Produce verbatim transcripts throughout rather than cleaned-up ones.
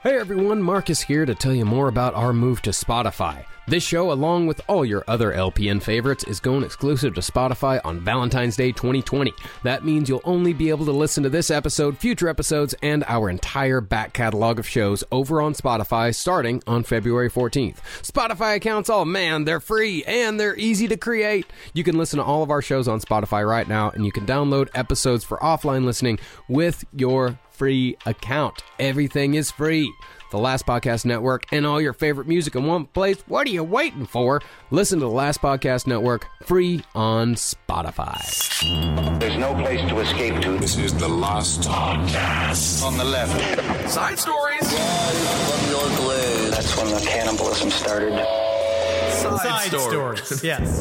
Hey everyone, Marcus here to tell you more about our move to Spotify. This show, along with all your other L P N favorites, is going exclusive to Spotify on Valentine's Day twenty twenty. That means you'll only be able to listen to this episode, future episodes, and our entire back catalog of shows over on Spotify starting on February fourteenth. Spotify accounts, oh man, they're free and they're easy to create. You can listen to all of our shows on Spotify right now, and you can download episodes for offline listening with your free account. Everything is free. The Last Podcast Network and all your favorite music in one place. What are you waiting for? Listen to The Last Podcast Network free on Spotify. There's no place to escape to. This is The Last Podcast. On the left. Side stories. From your glade. That's when the cannibalism started. Side, Side stories. stories. Yes.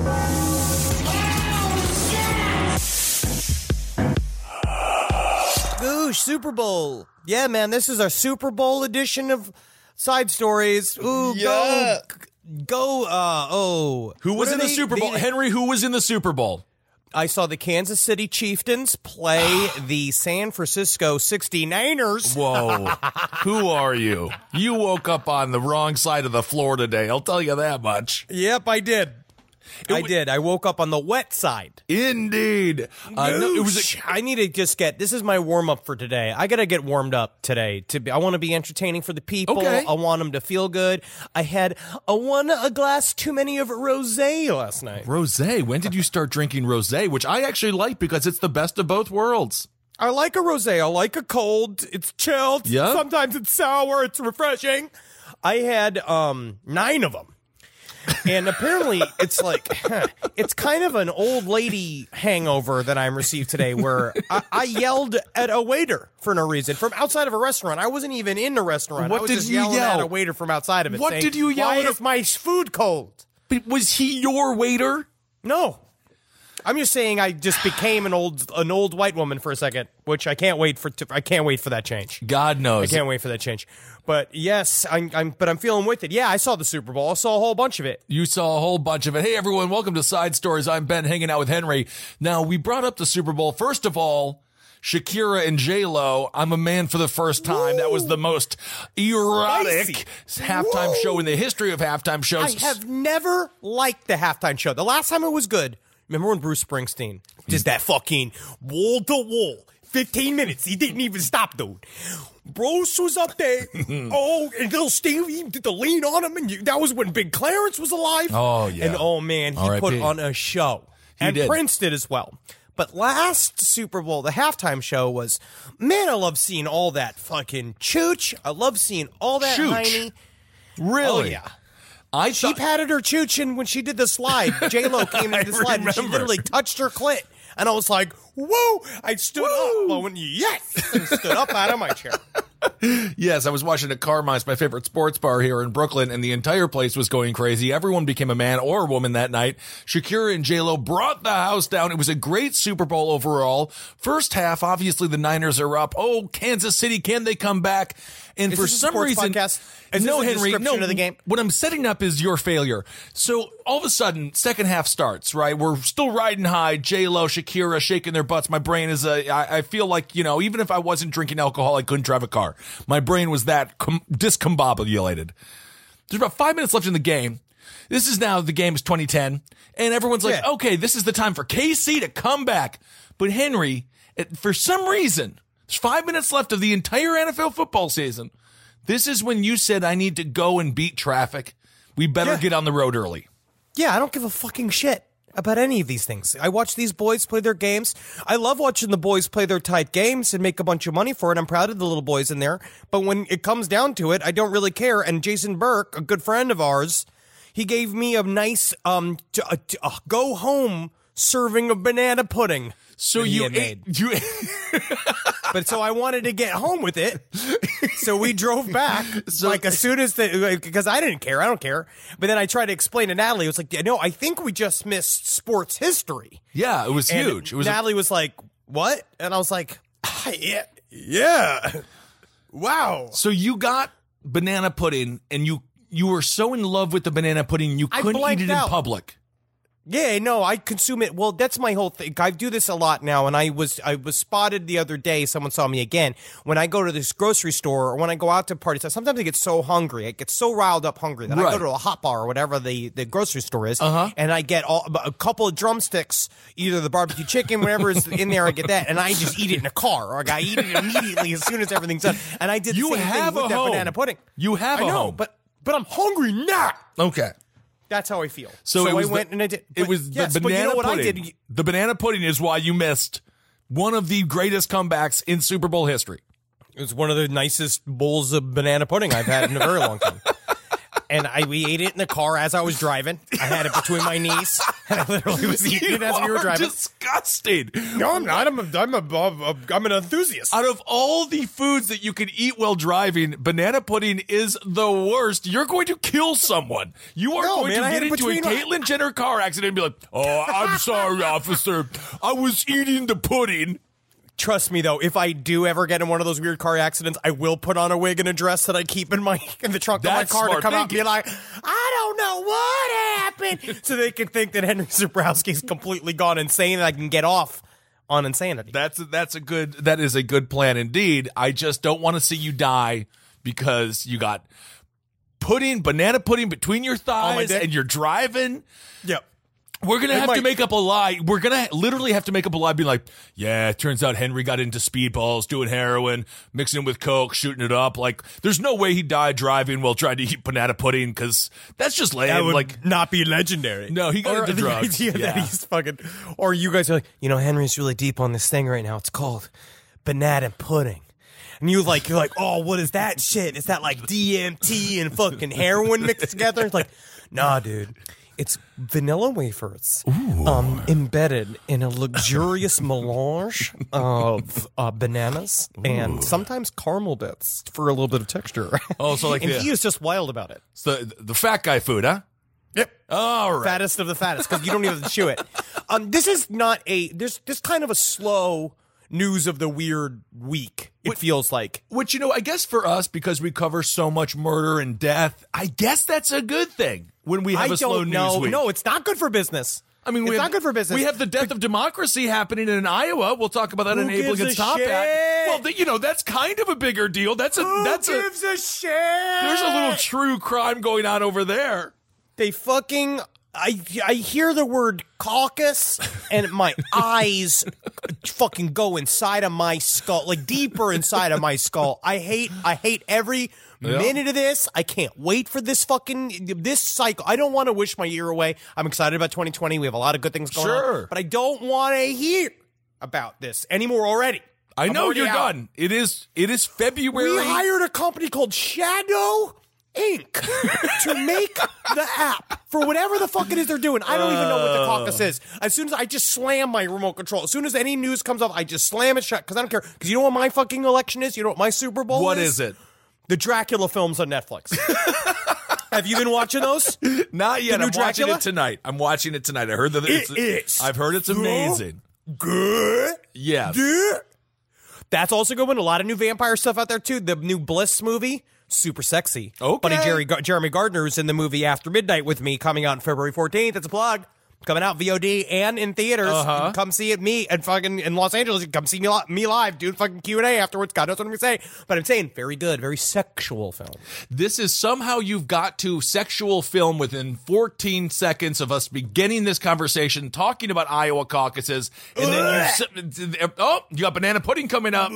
Goosh, Super Bowl. Yeah, man, this is our Super Bowl edition of Side Stories. Ooh, Yeah. go, go, uh, oh. Who was What in are the they- Super Bowl? they- Henry, who was in the Super Bowl? I saw the Kansas City Chieftains play the San Francisco sixty-niners. Whoa. Who are you? You woke up on the wrong side of the floor today. I'll tell you that much. Yep, I did. I w- did. I woke up on the wet side. Indeed. Uh, no, it was a, I need to just get, this is my warm up for today. I got to get warmed up today. To be, I want to be entertaining for the people. Okay. I want them to feel good. I had a one a glass too many of rosé last night. rosé. When did you start drinking rosé? Which I actually like because it's the best of both worlds. I like a rosé. I like a cold. It's chilled. Yeah. Sometimes it's sour. It's refreshing. I had um nine of them. And apparently it's like, huh, it's kind of an old lady hangover that I received today where I, I yelled at a waiter for no reason from outside of a restaurant. I wasn't even in the restaurant. What I was did just you yelling yell? at a waiter from outside of it. What saying, did you yell Why at a- is my food cold? But was he your waiter? No. I'm just saying I just became an old an old white woman for a second, which I can't wait for. To, I can't wait for that change. God I knows. can't wait for that change. But yes, I'm, I'm. But I'm feeling with it. Yeah, I saw the Super Bowl. I saw a whole bunch of it. You saw a whole bunch of it. Hey, everyone, welcome to Side Stories. I'm Ben, hanging out with Henry. Now, we brought up the Super Bowl. First of all, Shakira and J-Lo, I'm a man for the first time. Woo! That was the most erotic Spicy. halftime Woo! show in the history of halftime shows. I have never liked the halftime show. The last time it was good. Remember when Bruce Springsteen did that fucking wall to wall, fifteen minutes? He didn't even stop, dude. Bruce was up there. Oh, and little Stevie did the lean on him, and you, that was when Big Clarence was alive. Oh, yeah. And oh man, he R I P put on a show, He and did. Prince did as well. But last Super Bowl, the halftime show was, man, I love seeing all that fucking chooch. I love seeing all that Chooch? hiney. Really? Oh yeah. I She thought, patted her choochin when she did the slide. J-Lo came I into the slide and she remember. literally touched her clit. And I was like, whoa! I stood up. Well, when yes! And stood up out of my chair. yes, I was watching at Carmine's, my favorite sports bar here in Brooklyn, and the entire place was going crazy. Everyone became a man or a woman that night. Shakira and J-Lo brought the house down. It was a great Super Bowl overall. First half, obviously the Niners are up. Oh, Kansas City, can they come back? And Is for this a some sports reason, podcast? Is no, this a Henry, description no. of the game? What I'm setting up is your failure. So all of a sudden, second half starts. Right, we're still riding high. J-Lo, Shakira, shaking their butts. My brain is a. I, I feel like you know, even if I wasn't drinking alcohol, I couldn't drive a car. My brain was that com- discombobulated. There's about five minutes left in the game. This is now the game is twenty ten, and everyone's like, Yeah. okay, this is the time for K C to come back. But Henry, it, for some reason, there's five minutes left of the entire N F L football season. This is when you said, I need to go and beat traffic. We better Yeah. get on the road early. Yeah, I don't give a fucking shit about any of these things. I watch these boys play their games. I love watching the boys play their tight games and make a bunch of money for it. I'm proud of the little boys in there. But when it comes down to it, I don't really care. And Jason Burke, a good friend of ours, he gave me a nice um t- uh, t- uh, go home serving of banana pudding. So that he you had ate, made. you But so I wanted to get home with it. So we drove back, So- like as soon as the, because I didn't care, I don't care. But then I tried to explain to Natalie. It was like, yeah, no, I think we just missed sports history. yeah, it was And huge. It was a- Natalie was like, what? And I was like, ah, yeah, yeah, wow. so you got banana pudding, and you you were so in love with the banana pudding you I couldn't eat blanked it in out. public. Yeah, no, I consume it. Well, that's my whole thing. I do this a lot now, and I was I was spotted the other day. Someone saw me again when I go to this grocery store or when I go out to parties. Sometimes I get so hungry, I get so riled up hungry that Right. I go to a hot bar or whatever the, the grocery store is, Uh-huh. and I get all, a couple of drumsticks, either the barbecue chicken, whatever is in there. I get that, and I just eat it in a car, or I eat it immediately as soon as everything's done. And I did the You same have thing with a that home. banana pudding. You have I a know, home. but but I'm hungry now. Okay. That's how I feel. So, it was I went the, and I did. It but was yes, the but banana you know what pudding. I did? The banana pudding is why you missed one of the greatest comebacks in Super Bowl history. It was one of the nicest bowls of banana pudding I've had in a very long time. And I we ate it in the car as I was driving. I had it between my knees, and I literally was eating You it as we were are driving. disgusting. No, I'm not. I'm a, I'm a, a, I'm an enthusiast. Out of all the foods that you can eat while driving, banana pudding is the worst. You're going to kill someone. You are No, going man, I to had get it into a between my- Caitlyn Jenner car accident and be like, "Oh, I'm sorry, officer. I was eating the pudding." Trust me, though, if I do ever get in one of those weird car accidents, I will put on a wig and a dress that I keep in my in the trunk That's of my car to smart come out and thinking. be like, I don't know what happened, so they can think that Henry Zebrowski's completely gone insane and I can get off on insanity. That's that's a good. That is a good plan indeed. I just don't want to see you die because you got pudding, banana pudding between your thighs, dick? and you're driving. Yep. We're gonna It have to might- make up a lie. We're gonna literally have to make up a lie, being like, "Yeah, it turns out Henry got into speedballs, doing heroin, mixing it with coke, shooting it up." Like, there's no way he died driving while trying to eat banana pudding because that's just lame. That would like, not be legendary. No, he got Or into the drugs. idea Yeah. that he's fucking. Or you guys are like, you know, Henry's really deep on this thing right now. It's called banana pudding. And you like, you're like, oh, what is that shit? Is that like D M T and fucking heroin mixed together? It's like, nah, dude. It's vanilla wafers um, embedded in a luxurious melange of uh, bananas and sometimes caramel bits for a little bit of texture. Oh, so like and the- he is just wild about it. it's the the fat guy food, huh? Yep. All right. Fattest of the fattest because you don't even have to chew it. Um, this is not a. There's this kind of a slow news of the weird week. It feels like. Which, you know, I guess for us, because we cover so much murder and death, I guess that's a good thing when we have I a slow don't news know. week. No, it's not good for business. I mean, it's we have, not good for business. We have the death of democracy happening in Iowa. We'll talk about that Who in Able gives a Against Top shit? Hat. Well, the, you know, that's kind of a bigger deal. That's a Who that's gives a a shit? there's a little true crime going on over there. They fucking. I I hear the word caucus and my eyes fucking go inside of my skull, like deeper inside of my skull. I hate I hate every Yeah. minute of this. I can't wait for this fucking this cycle. I don't want to wish my year away. I'm excited about twenty twenty. We have a lot of good things going Sure. on, but I don't want to hear about this anymore already. I I'm know already you're out. done. It is it is February. We hired a company called Shadow Incorporated to make the app for whatever the fuck it is they're doing. I don't even know what the caucus is. As soon as I just slam my remote control, as soon as any news comes up, I just slam it shut because I don't care. Because you know what my fucking election is? You know what my Super Bowl What is? is it? The Dracula films on Netflix. Have you been watching those? Not yet. new I'm watching Dracula? it tonight. I'm watching it tonight. I heard that it's, It is. I've heard it's so amazing. Good. Yes. Good. That's also going. A lot of new vampire stuff out there too. The new Bliss movie, super sexy. Okay. Buddy Jerry Jeremy Gardner's in the movie After Midnight with me, coming out on February fourteenth. It's a plug. Coming out V O D and in theaters. Uh-huh. You can come see it. Me and fucking in Los Angeles. You can come see me, li- me live, dude. Fucking Q and A afterwards. God knows what I'm gonna say. But I'm saying very good, very sexual film. This is somehow you've got to sexual film within fourteen seconds of us beginning this conversation, talking about Iowa caucuses, and then you oh, you got banana pudding coming up.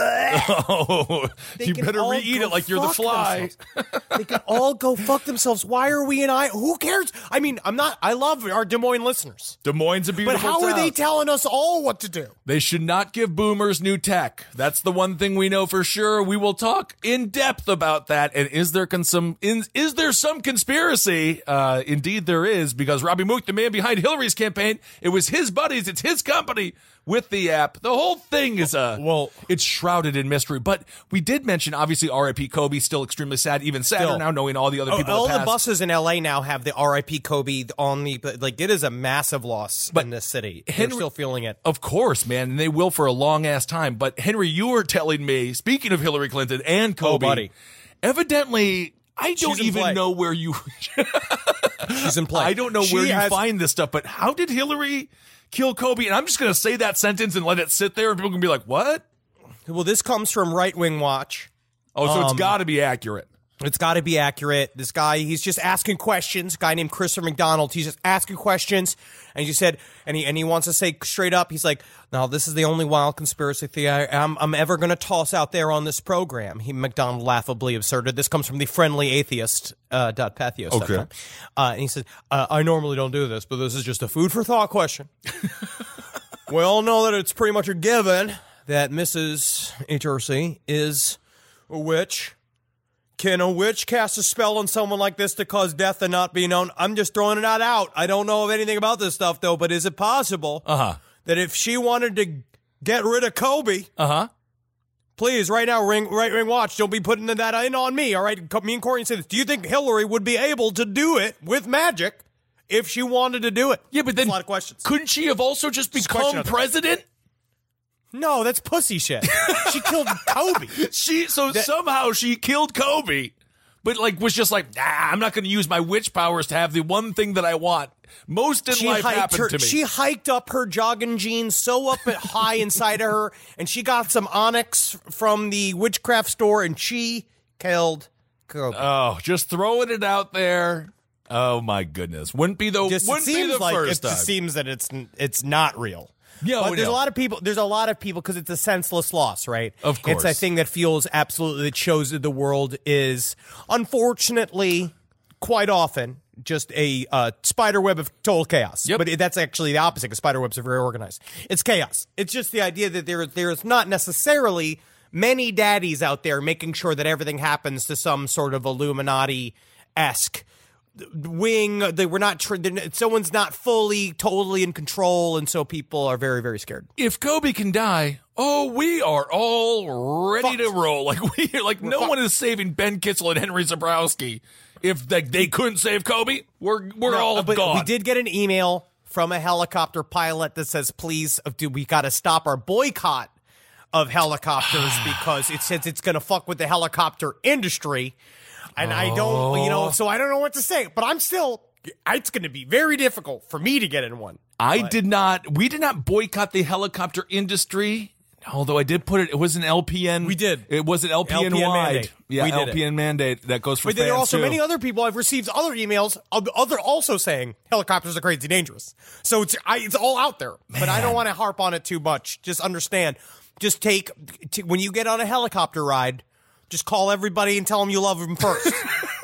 Oh, They you can better all re-eat go it like you're the fuck fly. themselves. They can all go fuck themselves. Why are we in Iowa? Who cares? I mean, I'm not. I love our Des Moines listeners, Des Moines a beautiful but how are town. they telling us all what to do? They should not give boomers new tech. That's the one thing we know for sure. We will talk in depth about that. And is there con- some in, is there some conspiracy? Uh, indeed, there is, because Robbie Mook, the man behind Hillary's campaign, it was his buddies, it's his company with the app. The whole thing is uh, Well- it's shrouded in mystery. But we did mention, obviously, R I P Kobe, still extremely sad, even sadder Still. now, knowing all the other Oh, people. all that the passed. buses in L A now have the R I P Kobe on the but, like. It is a massive loss But in this city. Henry- They're still feeling it. Of course, man, and they will for a long ass time. But Henry, you were telling me, speaking of Hillary Clinton and Kobe, buddy. evidently, I don't in even play. know where you. She's in play. I don't know She where you has- find this stuff, but how did Hillary kill Kobe? And I'm just going to say that sentence and let it sit there, and people can be like, what? Well, this comes from Right Wing Watch. Oh, so it's Um, got to be accurate. It's got to be accurate. This guy, he's just asking questions. A guy named Christopher McDonald. He's just asking questions, and he said, and he and he wants to say straight up. He's like, "No, this is the only wild conspiracy theory I, I'm I'm ever going to toss out there on this program." He McDonald laughably asserted. This comes from the friendly atheist uh, dot pathos. Okay. Uh, and he said, uh, "I normally don't do this, but this is just a food for thought question." We all know that it's pretty much a given that Missus H R C is a witch. Can a witch cast a spell on someone like this to cause death and not be known? I'm just throwing it out. I don't know of anything about this stuff, though, but is it possible Uh-huh. that if she wanted to get rid of Kobe, Uh-huh. please, right now, Ring, right Ring Watch, don't be putting that in on me, all right? Me and Corey say this. Do you think Hillary would be able to do it with magic if she wanted to do it? Yeah, but then That's a lot of questions. couldn't she have also just Just a question become out there. president? No, that's pussy shit. She killed Kobe. She so somehow she killed Kobe, but like was just like, nah, I'm not going to use my witch powers to have the one thing that I want most in She life hiked happen her. to me. She hiked up her jogging jeans so up at high inside of her, and she got some onyx from the witchcraft store, and she killed Kobe. oh, just throwing it out there. Oh my goodness, wouldn't be the just, it wouldn't be seems the like first it time. just seems that it's it's not real. Yeah, but we there's know. a lot of people. There's a lot of people because it's a senseless loss, right? Of course. it's a thing that feels absolutely that shows that the world is unfortunately quite often just a uh, spider web of total chaos. Yep. But it, that's actually the opposite. Because spider webs are very organized. It's chaos. It's just the idea that there there's not necessarily many daddies out there making sure that everything happens to some sort of Illuminati esque wing. They were not. Tr- someone's not fully, totally in control, and so people are very, very scared. If Kobe can die, oh, we are all ready Fucked. to roll. Like we, like no fucked. one is saving Ben Kitzel and Henry Zabrowski. If they, they couldn't save Kobe, we're we're No, all but gone. we did get an email from a helicopter pilot that says, "Please, dude, we got to stop our boycott of helicopters because it says it's going to fuck with the helicopter industry." And I don't, you know, so I don't know what to say. But I'm still, it's going to be very difficult for me to get in one. I But- did not. We did not boycott the helicopter industry. Although I did put it, it was an L P N. We did. It was an L P N, L P N wide. mandate. Yeah, We did L P N mandate that goes for But there fans are also too. many other people. I've received other emails, of other also saying helicopters are crazy dangerous. So it's I, it's all out there. But I don't want to harp on it too much. Just understand. Just take t- when you get on a helicopter ride, just call everybody and tell them you love them first.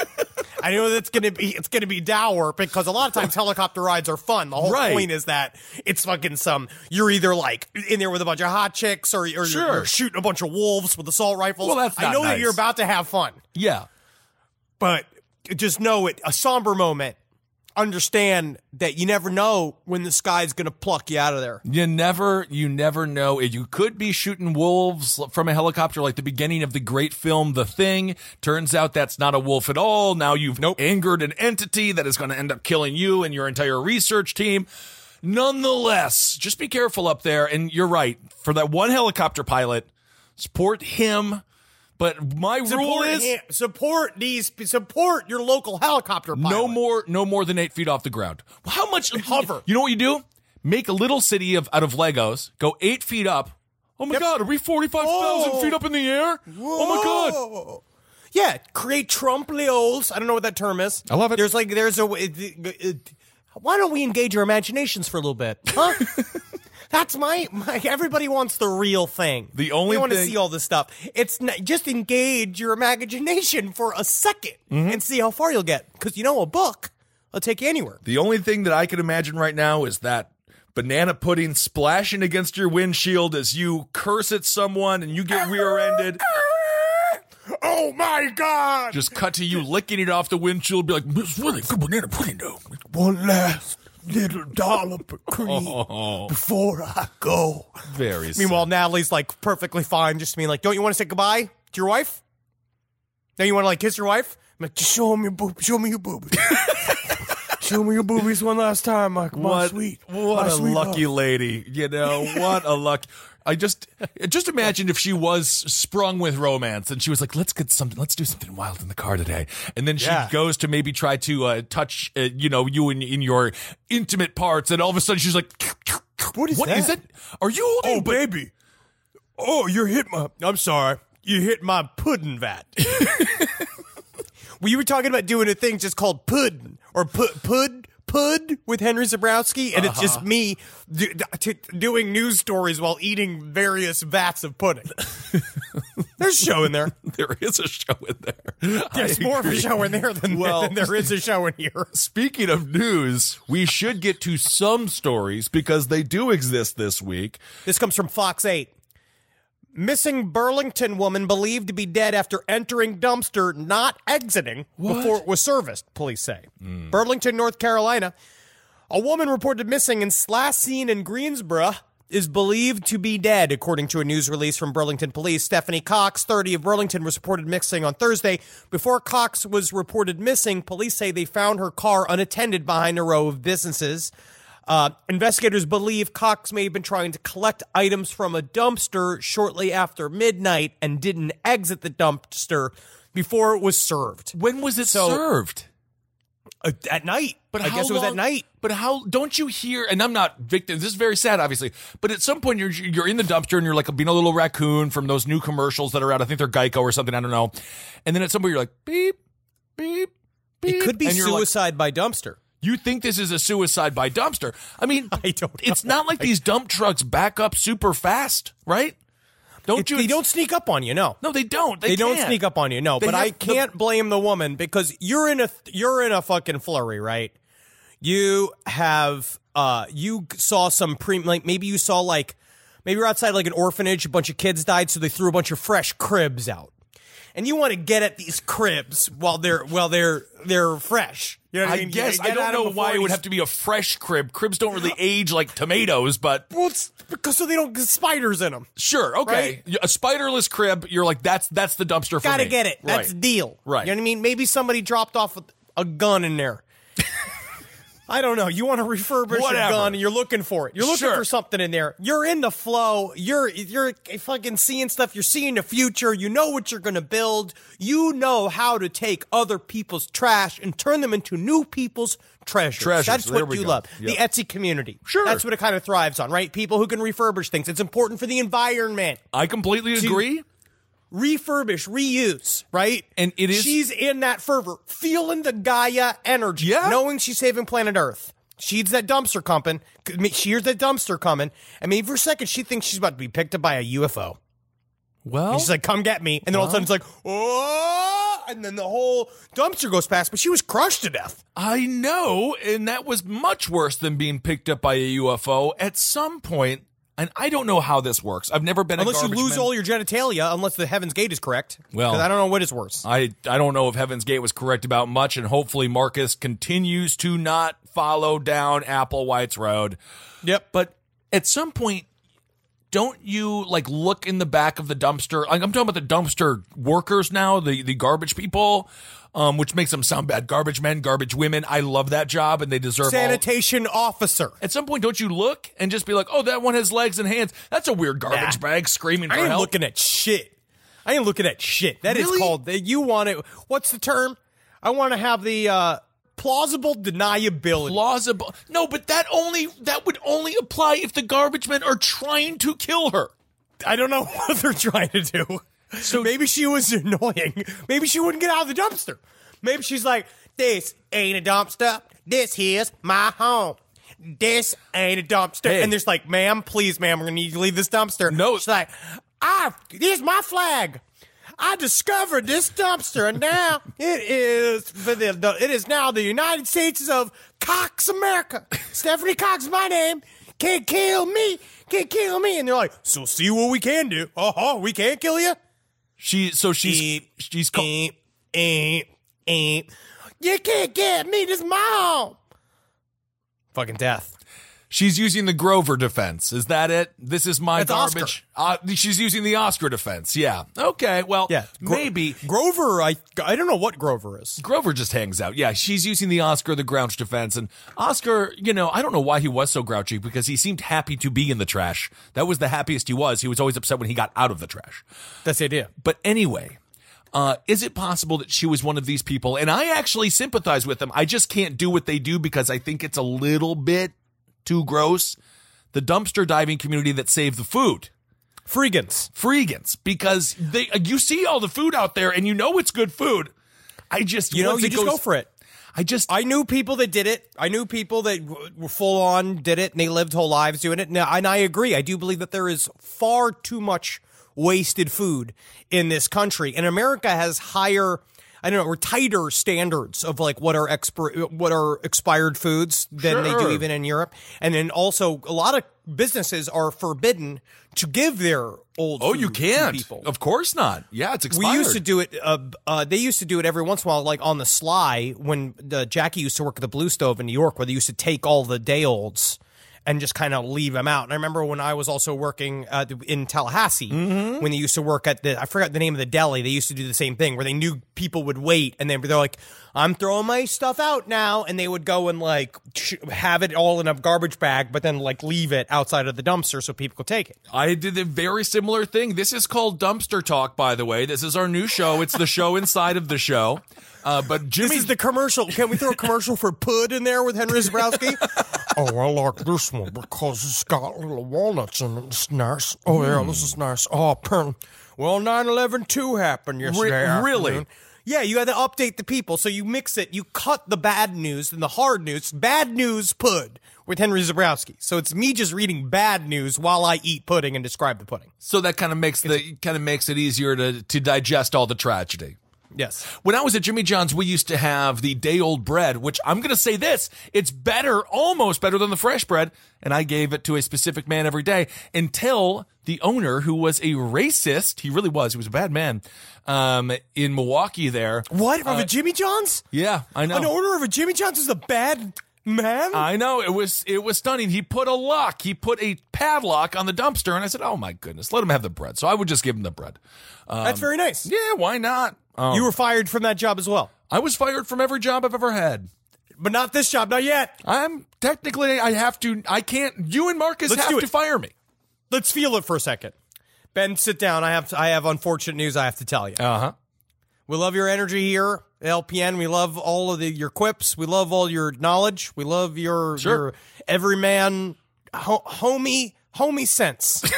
I know that's gonna be it's gonna be dour because a lot of times helicopter rides are fun. The whole Right. point is that it's fucking some. You're either like in there with a bunch of hot chicks, or, or you're, Sure. you're shooting a bunch of wolves with assault rifles. Well, that's I not know that nice. you're about to have fun. Yeah. But just know it, a somber moment. Understand that you never know when the sky's going to pluck you out of there. You never, you never know. You could be shooting wolves from a helicopter like the beginning of the great film The Thing. Turns out that's not a wolf at all. Now you've Nope. angered an entity that is going to end up killing you and your entire research team. Nonetheless, just be careful up there. And you're right. For that one helicopter pilot, support him. But my rule Support, is him- support these, support your local helicopter pilot. no more, no more than eight feet off the ground. How much Hover. You know what you do? Make a little city of out of Legos. Go eight feet up. Oh my Yep. God! Are we forty-five thousand Whoa. feet up in the air? Oh my God! Whoa. Yeah, create Trump Leos. I don't know what that term is. I love it. There's like, there's a, it, it, it, why don't we engage our imaginations for a little bit? Huh? That's my, my, everybody wants the real thing. The only They want to thing- see all this stuff. It's not, just engage your imagination for a second Mm-hmm. and see how far you'll get. Because you know, a book will take you anywhere. The only thing that I can imagine right now is that banana pudding splashing against your windshield as you curse at someone and you get rear-ended. Oh my God! Just cut to you licking it off the windshield. Be like, "It's really good banana pudding, though." One last little dollop of cream Oh, before I go. very. Meanwhile, Natalie's like perfectly fine, just being like, "Don't you want to say goodbye to your wife? Don't you want to like kiss your wife? I'm like, just show him your boob, show me your boobies, show me your boobies one last time, like my What, sweet, what my a sweet lucky love." lady. You know, what a lucky. I just just imagine if she was sprung with romance and she was like, let's get something, let's do something wild in the car today. And then she Yeah. goes to maybe try to uh, touch, uh, you know, you in, in your intimate parts. And all of a sudden she's like, What is what that? is it? Are you holding? Oh, baby. Oh, you hit my. I'm sorry. You hit my pudding vat. We were talking about doing a thing just called pudding or pud pud pud with Henry Zabrowski, and it's just me do, t- doing news stories while eating various vats of pudding. There's a show in there. There is a show in there. There's I more of a agree. show in there than, Well- than there is a show in here. Speaking of news, we should get to some stories because they do exist this week. This comes from Fox eight. Missing Burlington woman believed to be dead after entering dumpster, not exiting before it was serviced, police say. Burlington, North Carolina. A woman reported missing and last seen in Greensboro is believed to be dead, according to a news release from Burlington police. Stephanie Cox, thirty, of Burlington, was reported missing on Thursday. Before Cox was reported missing, police say they found her car unattended behind a row of businesses. Uh, investigators believe Cox may have been trying to collect items from a dumpster shortly after midnight and didn't exit the dumpster before it was served. When was it So- served? Uh, at night. But I how guess it was long- at night. But how don't you hear? And I'm not victim. This is very sad, obviously. But at some point, you're you're in the dumpster and you're like being a little raccoon from those new commercials that are out. I think they're Geico or something. I don't know. And then at some point, you're like beep, beep, beep. It could be and you're like, suicide by dumpster. you think this is a suicide by dumpster? I mean, I don't know. It's not like these dump trucks back up super fast, right? Don't It- you? they don't sneak up on you, no. No, they don't. They, They, don't can't. sneak up on you, no. They But I have the- can't blame the woman because you're in a you're in a fucking flurry, right? You have uh you saw some pre like maybe you saw like maybe you're outside like an orphanage, a bunch of kids died, so they threw a bunch of fresh cribs out. And you want to get at these cribs while they're while they're they're fresh. You know what I I mean? guess You I get don't at 'em know why before it would you- have to be a fresh crib. Cribs don't really age like tomatoes, but Well, it's because so they don't get spiders in them. sure, okay. A spiderless crib, you're like that's that's the dumpster for Gotta me. get it. That's right. the deal. Right. You know what I mean? Maybe somebody dropped off a, a gun in there. I don't know. You want to refurbish Whatever. a gun and you're looking for it. You're looking Sure. for something in there. You're in the flow. You're you're fucking seeing stuff. You're seeing the future. You know what you're going to build. You know how to take other people's trash and turn them into new people's treasures. Treasures. That's There what we you go. love. Yep. The Etsy community. Sure. That's what it kind of thrives on, right? People who can refurbish things. It's important for the environment. I completely agree. Refurbish, reuse, right? And it is- She's in that fervor, feeling the Gaia energy, Yeah. knowing she's saving planet Earth. She hears that dumpster coming. She hears that dumpster coming. And maybe for a second, she thinks she's about to be picked up by a U F O. Well, And she's like, come get me. And then all of a sudden it's like, oh, and then the whole dumpster goes past, but she was crushed to death. I know, and that was much worse than being picked up by a U F O. At some point, and I don't know how this works. I've never been Unless a you garbage lose man. all your genitalia, unless the Heaven's Gate is correct. Well- 'Cause I don't know what is worse. I I don't know if Heaven's Gate was correct about much, and hopefully Marcus continues to not follow down Applewhite's road. Yep. But at some point, don't you like look in the back of the dumpster? Like, I'm talking about the dumpster workers now, the the garbage people, um, which makes them sound bad. Garbage men, garbage women. I love that job, and they deserve all. Sanitation officer. At some point, don't you look and just be like, "Oh, that one has legs and hands. That's a weird garbage Nah. bag screaming I for ain't help." looking at shit. I ain't looking at shit. That is Really? called, you want it, what's the term? I want to have the uh, plausible deniability. Plausible. No, but that only that would only apply if the garbage men are trying to kill her. I don't know what they're trying to do. So maybe she was annoying. Maybe she wouldn't get out of the dumpster. Maybe she's like, this ain't a dumpster. This here's my home. This ain't a dumpster. Hey. And there's like, ma'am, please, ma'am, we're going to need you to leave this dumpster. No. She's like, I, here's my flag. I discovered this dumpster, and now it is for the, the it is now the United States of Cox America. Stephanie Cox is my name. Can't kill me. Can't kill me. And they're like, so see what we can do. Oh, oh we can't kill you. She so she's Eep, she's called. Eep, eep, eep. You can't get me. This is my home. Fucking death. She's using the Grover defense. Is that it? This is my That's garbage. Uh, she's using the Oscar defense. Yeah. Okay. Well, Yeah, Gro- maybe. Grover. I I don't know what Grover is. Grover just hangs out. Yeah, she's using the Oscar, the grouch defense. And Oscar, you know, I don't know why he was so grouchy because he seemed happy to be in the trash. That was the happiest he was. He was always upset when he got out of the trash. That's the idea. But anyway, uh, is it possible that she was one of these people? And I actually sympathize with them. I just can't do what they do because I think it's a little bit too gross. The dumpster diving community that saved the food. Freegans. Freegans. Because they, you see all the food out there and you know it's good food. I just, You know, once you it just goes- go for it. I just, I knew people that did it. I knew people that w- were full on did it, and they lived whole lives doing it. Now, and I agree. I do believe that there is far too much wasted food in this country, and America has higher, I don't know, or tighter standards of like what are expir- what are expired foods than they do Sure. even in Europe. And then also, a lot of businesses are forbidden to give their old. oh, food you to can't. people. Of course not. Yeah, it's expired. We used to do it. Uh, uh, they used to do it every once in a while, like on the sly. When uh, Jackie used to work at the Blue Stove in New York, where they used to take all the day olds and just kind of leave them out. And I remember when I was also working uh, in Tallahassee, Mm-hmm. when they used to work at the, I forgot the name of the deli. They used to do the same thing where they knew people would wait, and they they're like, "I'm throwing my stuff out now," and they would go and like sh- have it all in a garbage bag, but then like leave it outside of the dumpster so people could take it. I did a very similar thing. This is called Dumpster Talk, by the way. This is our new show. It's the show inside of the show. Uh, but Jimmy, This is the commercial. Can we throw a commercial for Pud in there with Henry Zabrowski? Oh, I like this one because it's got little walnuts in it. It's nice. Oh, yeah, this is nice. Oh, pen. Well, nine eleven two happened yesterday. Re- really? afternoon. Yeah, you had to update the people. So you mix it. You cut the bad news and the hard news. Bad news Pud with Henry Zabrowski. So it's me just reading bad news while I eat pudding and describe the pudding. so that kind of makes the kind of makes it easier to to digest all the tragedy. Yes. When I was at Jimmy John's, we used to have the day old bread, which I'm going to say this, it's better, almost better than the fresh bread. And I gave it to a specific man every day until the owner, who was a racist, he really was, he was a bad man, um, in Milwaukee there. What? From a Jimmy John's? Yeah, I know. An owner of a Jimmy John's is a bad man? I know. It was it was stunning. He put a lock, he put a padlock on the dumpster, and I said, oh my goodness, let him have the bread. So I would just give him the bread. Um, That's very nice. yeah, why not? Um, You were fired from that job as well. I was fired from every job I've ever had. But not this job, not yet. I'm technically, I have to, I can't, you and Marcus Let's have do to it. fire me. Let's feel it for a second. Ben, sit down. I have I have unfortunate news I have to tell you. Uh huh. We love your energy here at L P N. We love all of the, your quips. We love all your knowledge. We love your, Sure. your everyman ho- homie homie sense.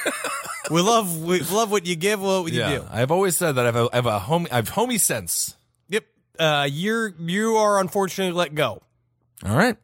we love we love what you give, what you Yeah, do. I've always said that I have a, I have a homie, I have homie sense. Yep. Uh, you're you are unfortunately let go. All right.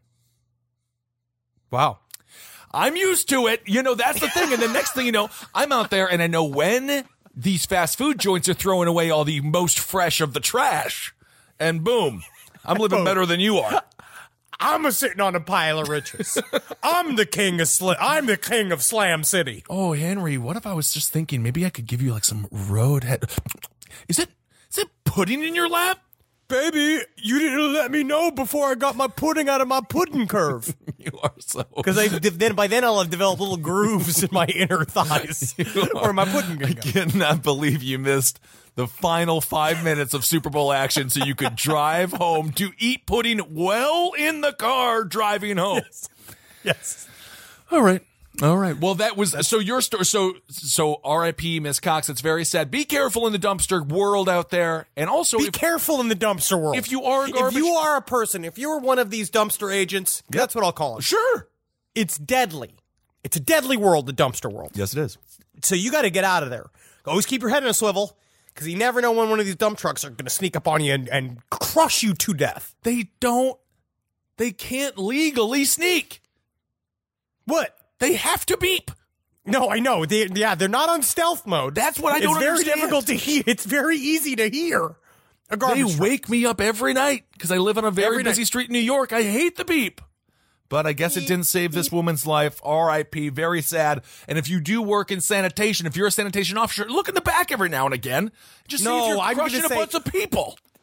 Wow. I'm used to it. You know, that's the thing. And the next thing you know, I'm out there and I know when these fast food joints are throwing away all the most fresh of the trash. And boom, I'm living better than you are. I'm a sitting on a pile of riches. I'm the king of sl- I'm the king of Slam City. Oh, Henry, what if I was just thinking maybe I could give you like some roadhead? Is it, is it pudding in your lap? Baby, you didn't let me know before I got my pudding out of my pudding curve. You are so. Because I then by then I'll have developed little grooves in my inner thighs where my pudding can I go. cannot believe you missed the final five minutes of Super Bowl action so you could drive home to eat pudding well in the car driving home. Yes. All right. All right. Well, that was so your story. So, so R I P Miss Cox. It's very sad. Be careful in the dumpster world out there. And also, Be if, careful in the dumpster world. if you are a If garbage, you are a person, if you're one of these dumpster agents, that's what I'll call it. sure. It's deadly. It's a deadly world, the dumpster world. Yes, it is. So you got to get out of there. Always keep your head in a swivel because you never know when one of these dump trucks are going to sneak up on you and, and crush you to death. They don't, they can't legally sneak. What? They have to beep. No, I know. They, yeah, they're not on stealth mode. That's what I it's don't very understand. difficult to hear. It's very easy to hear. A They garbage truck. wake me up every night because I live on a very Every busy night. street in New York. I hate the beep. But I guess it didn't save this woman's life. R I P Very sad. And if you do work in sanitation, if you're a sanitation officer, look in the back every now and again. Just see No, if you're I'm gonna crushing a say- bunch of people.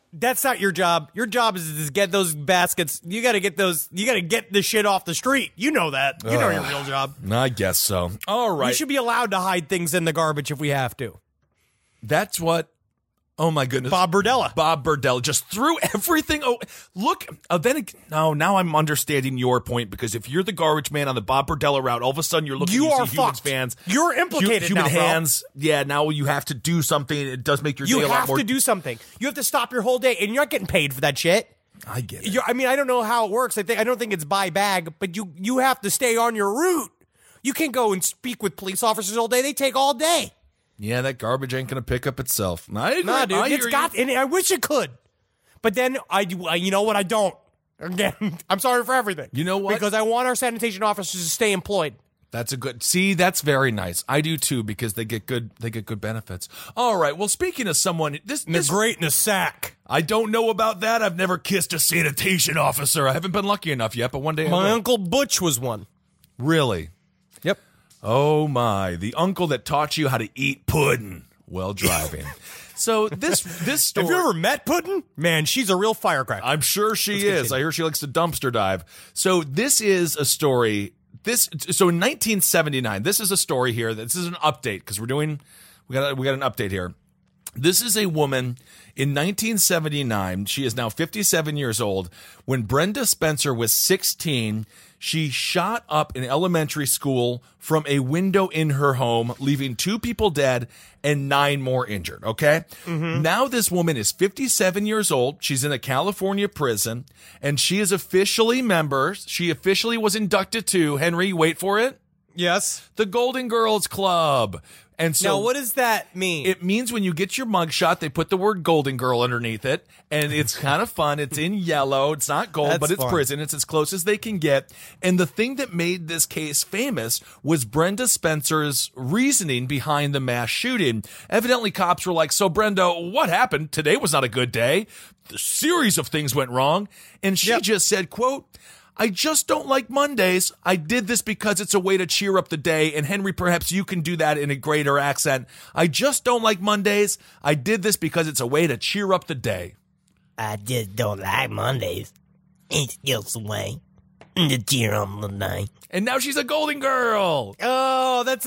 That's not your job. Your job is to just get those baskets. You got to get those. You got to get the shit off the street. You know that. You know your real job. I guess so. All right. We should be allowed to hide things in the garbage if we have to. That's what. Oh my goodness. Bob Berdella. Bob Berdella just threw everything. Oh, look. Uh, then it, no, now I'm understanding your point, because if you're the garbage man on the Bob Berdella route, all of a sudden you're looking. You you are see humans fucked. fans. You're implicated Human now, bro. hands. Yeah. Now you have to do something. It does make your You day a lot have more. to do something. You have to stop your whole day, and you're not getting paid for that shit. I get it. You're, I mean, I don't know how it works. I think I don't think it's by bag, but you you have to stay on your route. You can't go and speak with police officers all day. They take all day. Yeah, that garbage ain't gonna pick up itself. I agree. Nah, dude, I it's hear got. you. And I wish it could, but then I, do- I you know what? I don't. Again, I'm sorry for everything. You know what? Because I want our sanitation officers to stay employed. That's a good. See, that's very nice. I do too, because they get good. They get good benefits. All right. Well, speaking of someone, this, And they're this great in a sack. I don't know about that. I've never kissed a sanitation officer. I haven't been lucky enough yet, but one day I My will. uncle Butch was one. Really? Yep. Oh my! The uncle that taught you how to eat pudding while driving. So this this story. Have you ever met Puddin'? Man, she's a real firecracker. I'm sure she is. I hear she likes to dumpster dive. So this is a story. This so in nineteen seventy-nine. This is a story here. This is an update, because we're doing we got we got an update here. This is a woman in nineteen seventy-nine. She is now fifty-seven years old. When Brenda Spencer was sixteen, she shot up an elementary school from a window in her home, leaving two people dead and nine more injured. Okay. Mm-hmm. Now this woman is fifty-seven years old. She's in a California prison, and she is officially member. She officially was inducted to, Henry, wait for it, Yes. the Golden Girls Club. And so Now, what does that mean? it means when you get your mugshot, they put the word Golden Girl underneath it, and it's kind of fun. It's in yellow. It's not gold, That's but it's fun. prison. It's as close as they can get. And the thing that made this case famous was Brenda Spencer's reasoning behind the mass shooting. Evidently, cops were like, so Brenda, what happened? Today was not a good day. The series of things went wrong. And she Yep. just said, quote, I just don't like Mondays. I did this because it's a way to cheer up the day. And Henry, perhaps you can do that in a greater accent. I just don't like Mondays. I did this because it's a way to cheer up the day. I just don't like Mondays. It's just a way to cheer on the night. And now she's a Golden Girl. oh, that's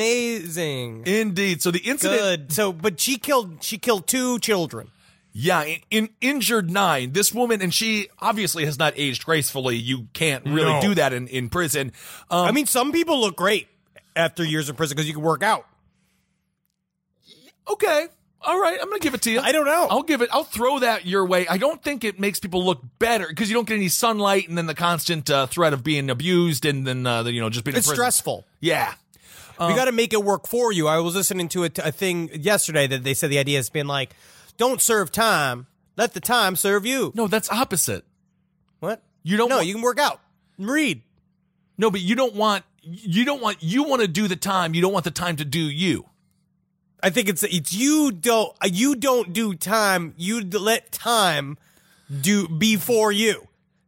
amazing. Indeed. So the incident, Good. So, but she killed. She killed two children. yeah, in, in injured nine. This woman, and she obviously has not aged gracefully. You can't really No. do that in, in prison. Um, I mean, some people look great after years in prison because you can work out. okay. All right, I'm going to give it to you. I don't know. I'll give it. I'll throw that your way. I don't think it makes people look better because you don't get any sunlight, and then the constant uh, threat of being abused, and then uh, the, you know just being in It's prison. stressful. Yeah. we got to make it work for you. I was listening to a, t- a thing yesterday that they said the idea has been like, don't serve time, let the time serve you. No, that's opposite. What? You don't No, want- you can work out. Read. No, but you don't want. You don't want. You want to do the time. You don't want the time to do you. I think it's it's you don't you don't do time. You d- let time do be for you.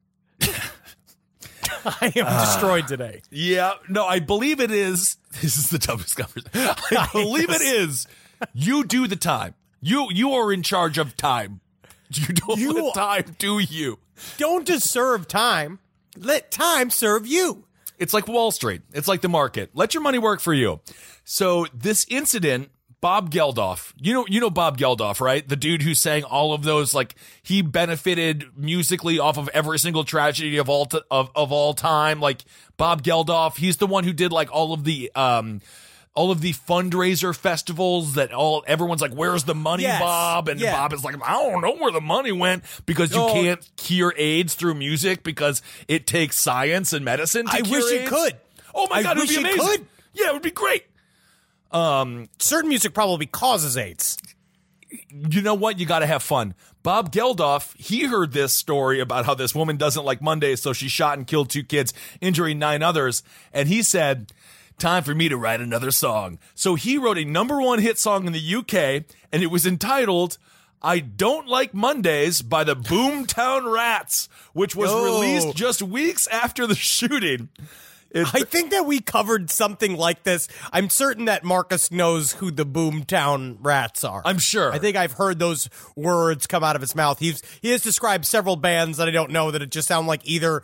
I am destroyed today. Yeah. No, I believe it is. This is the dumbest conversation. I believe it is. You do the time. You you are in charge of time. You don't You- let time do you. Don't just serve time. Let time serve you. It's like Wall Street. It's like the market. Let your money work for you. So this incident, Bob Geldof, you know, you know Bob Geldof, right? The dude who sang all of those, like he benefited musically off of every single tragedy of all t- of of all time. Like Bob Geldof, he's the one who did like all of the um all of the fundraiser festivals that all everyone's like, where's the money, Yes. Bob? And Yeah. Bob is like, I don't know where the money went because you Oh. can't cure AIDS through music because it takes science and medicine to I cure wish it AIDS. could. Oh my I God, it would wish be it amazing. could. Yeah, it would be great. Certain music probably causes AIDS. You know what? You got to have fun. Bob Geldof, he heard this story about how this woman doesn't like Mondays, so she shot and killed two kids, injuring nine others. And he said, time for me to write another song. So he wrote a number one hit song in the U K, and it was entitled I Don't Like Mondays by the Boomtown Rats, which was Oh. released just weeks after the shooting. I think that we covered something like this. I'm certain that Marcus knows who the Boomtown Rats are. I'm sure. I think I've heard those words come out of his mouth. He's he has described several bands that I don't know that it just sound like either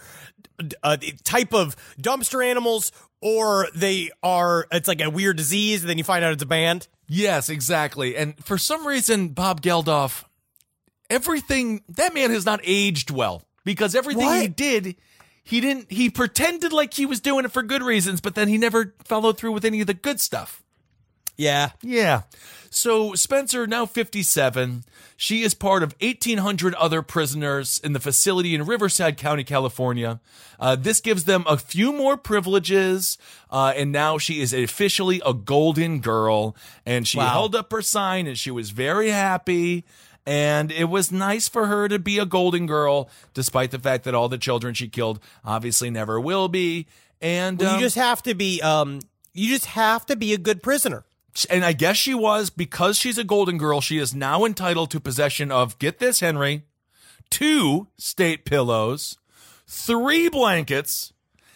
a type of dumpster animals or they are. It's like a weird disease, and then you find out it's a band. Yes, exactly. And for some reason, Bob Geldof, everything that man has not aged well because everything What? he did. He didn't, he pretended like he was doing it for good reasons, but then he never followed through with any of the good stuff. Yeah. Yeah. So Spencer, now fifty-seven, she is part of eighteen hundred other prisoners in the facility in Riverside County, California. Uh, this gives them a few more privileges, uh, and now she is officially a golden girl, and she Wow. held up her sign, and she was very happy. And it was nice for her to be a golden girl, despite the fact that all the children she killed obviously never will be. And Well, um, you just have to be. Um, you just have to be a good prisoner. and I guess she was, because she's a golden girl, she is now entitled to possession of, get this, Henry, two state pillows, three blankets,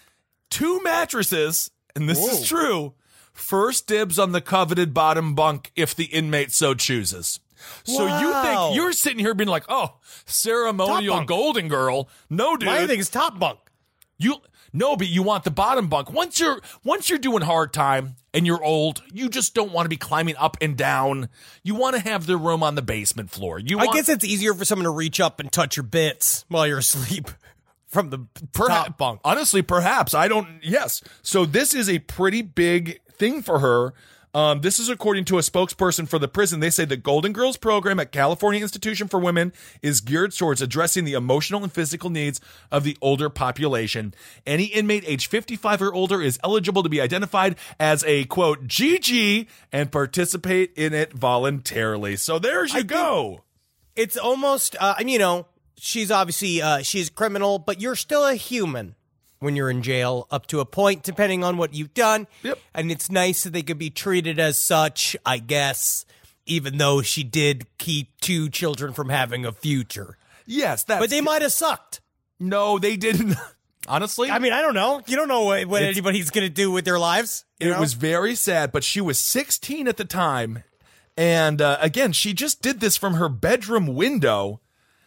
two mattresses, and this is true, first dibs on the coveted bottom bunk if the inmate so chooses. So you Wow. think you're sitting here being like, oh, ceremonial Top bunk. golden girl. No, dude. My thing is top bunk. You no, but you want the bottom bunk. Once you're once you're doing hard time and you're old, you just don't want to be climbing up and down. You want to have the room on the basement floor. You I want, guess it's easier for someone to reach up and touch your bits while you're asleep from the perha- top bunk. Honestly, perhaps I don't. Yes. So this is a pretty big thing for her. Um, this is according to a spokesperson for the prison. They say the Golden Girls program at California Institution for Women is geared towards addressing the emotional and physical needs of the older population. Any inmate age fifty-five or older is eligible to be identified as a, quote, G G and participate in it voluntarily. So there you I go. It's almost, uh, you know, she's obviously, uh, she's a criminal, but you're still a human when you're in jail up to a point, depending on what you've done. Yep. And it's nice that they could be treated as such, I guess, even though she did keep two children from having a future. Yes, that's But they might have sucked. No, they didn't. Honestly, I mean, I don't know. You don't know what, what It's- anybody's going to do with their lives. you it know? was very sad, but she was sixteen at the time. And uh, again, she just did this from her bedroom window.